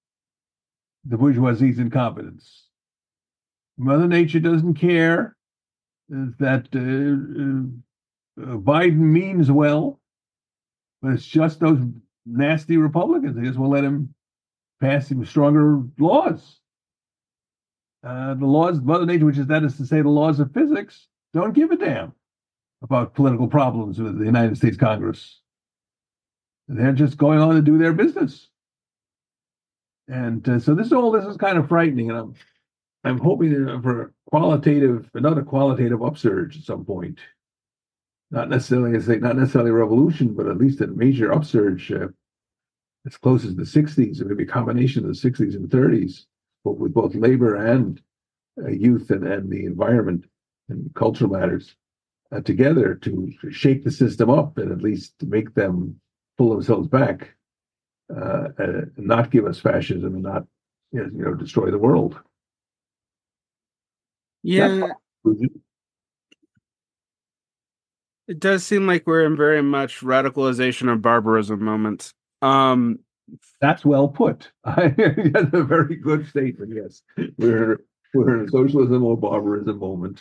Speaker 2: the bourgeoisie's incompetence. Mother Nature doesn't care that uh, uh, Biden means well, but it's just those nasty Republicans. They just won't let him pass even stronger laws. Uh, the laws, Mother Nature, which is that is to say, the laws of physics, don't give a damn about political problems with the United States Congress. They're just going on to do their business. And uh, so this all this is kind of frightening, and I'm I'm hoping for qualitative another qualitative upsurge at some point. Not necessarily, I say, not necessarily a revolution, but at least a major upsurge uh, as close as the sixties, or maybe a combination of the sixties and thirties, but with both labor and uh, youth and, and the environment and cultural matters uh, together to shake the system up and at least to make them pull themselves back, uh, and not give us fascism and not, you know, destroy the world. That's
Speaker 1: Yeah,
Speaker 2: my
Speaker 1: it does seem like we're in very much radicalization or barbarism moments. Um,
Speaker 2: That's well put. That's a very good statement. Yes, we're we're in a socialism or barbarism moment.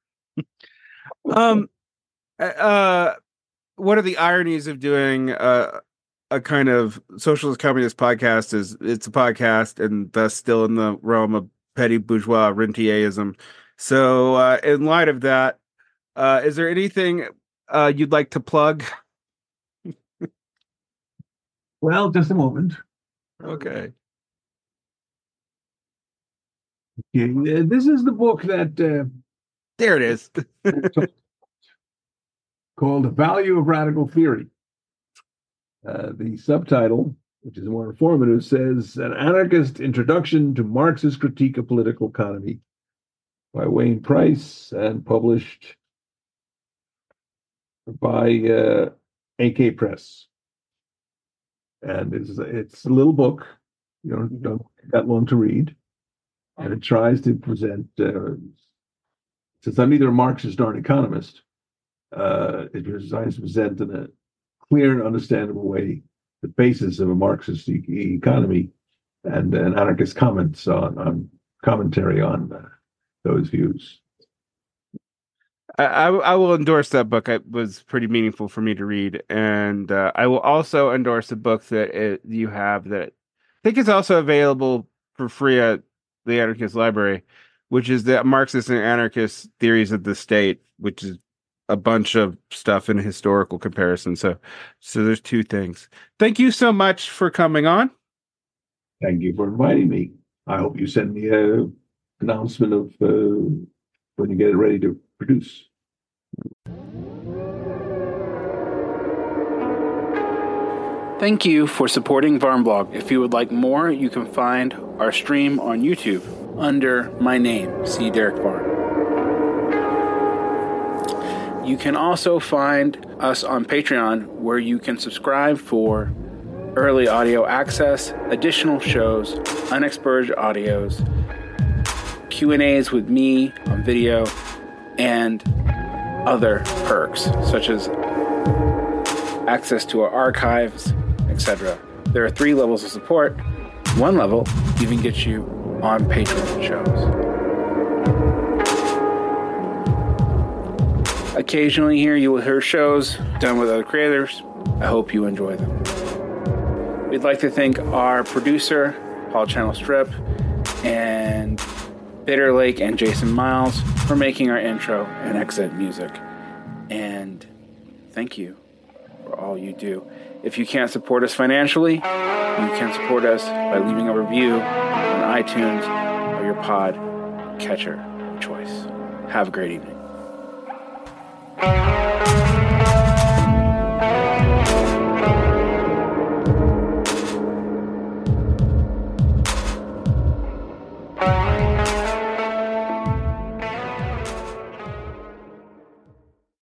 Speaker 1: Um, uh, one of the ironies of doing uh, a kind of socialist communist podcast is it's a podcast and thus still in the realm of petty bourgeois rentierism. So, uh, in light of that, uh, is there anything uh, you'd like to plug?
Speaker 2: Well, just a moment.
Speaker 1: Okay.
Speaker 2: Yeah, this is the book that uh,
Speaker 1: there it is.
Speaker 2: called The Value of Radical Theory. Uh, the subtitle, which is more informative, says An Anarchist Introduction to Marxist Critique of Political Economy by Wayne Price and published by uh, A K Press. And it's, it's a little book, you know, don't take that long to read. And it tries to present, uh, since I'm neither a Marxist nor an economist, uh, it tries to present in a clear and understandable way the basis of a Marxist e- economy and an anarchist comments on, on commentary on uh, those views.
Speaker 1: I, I will endorse that book. It was pretty meaningful for me to read. And uh, I will also endorse a book that it, you have that I think is also available for free at the Anarchist Library, which is the Marxist and Anarchist Theories of the State, which is a bunch of stuff in historical comparison. So, so there's two things. Thank you so much for coming on.
Speaker 2: Thank you for inviting me. I hope you send me a announcement of uh, when you get it ready to produce.
Speaker 1: Thank you for supporting Varnblog. If you would like more, you can find our stream on YouTube under my name, C. Derek Varn. You can also find us on Patreon, where you can subscribe for early audio access, additional shows, unexpurged audios, Q and A's with me on video, and other perks, such as access to our archives, et cetera. There are three levels of support. One level even gets you on Patreon shows. Occasionally here you will hear shows done with other creators. I hope you enjoy them. We'd like to thank our producer, Paul Channel Strip, and Bitter Lake and Jason Miles for making our intro and exit music. And thank you for all you do. If you can't support us financially, you can support us by leaving a review on iTunes or your pod catcher of choice. Have a great evening.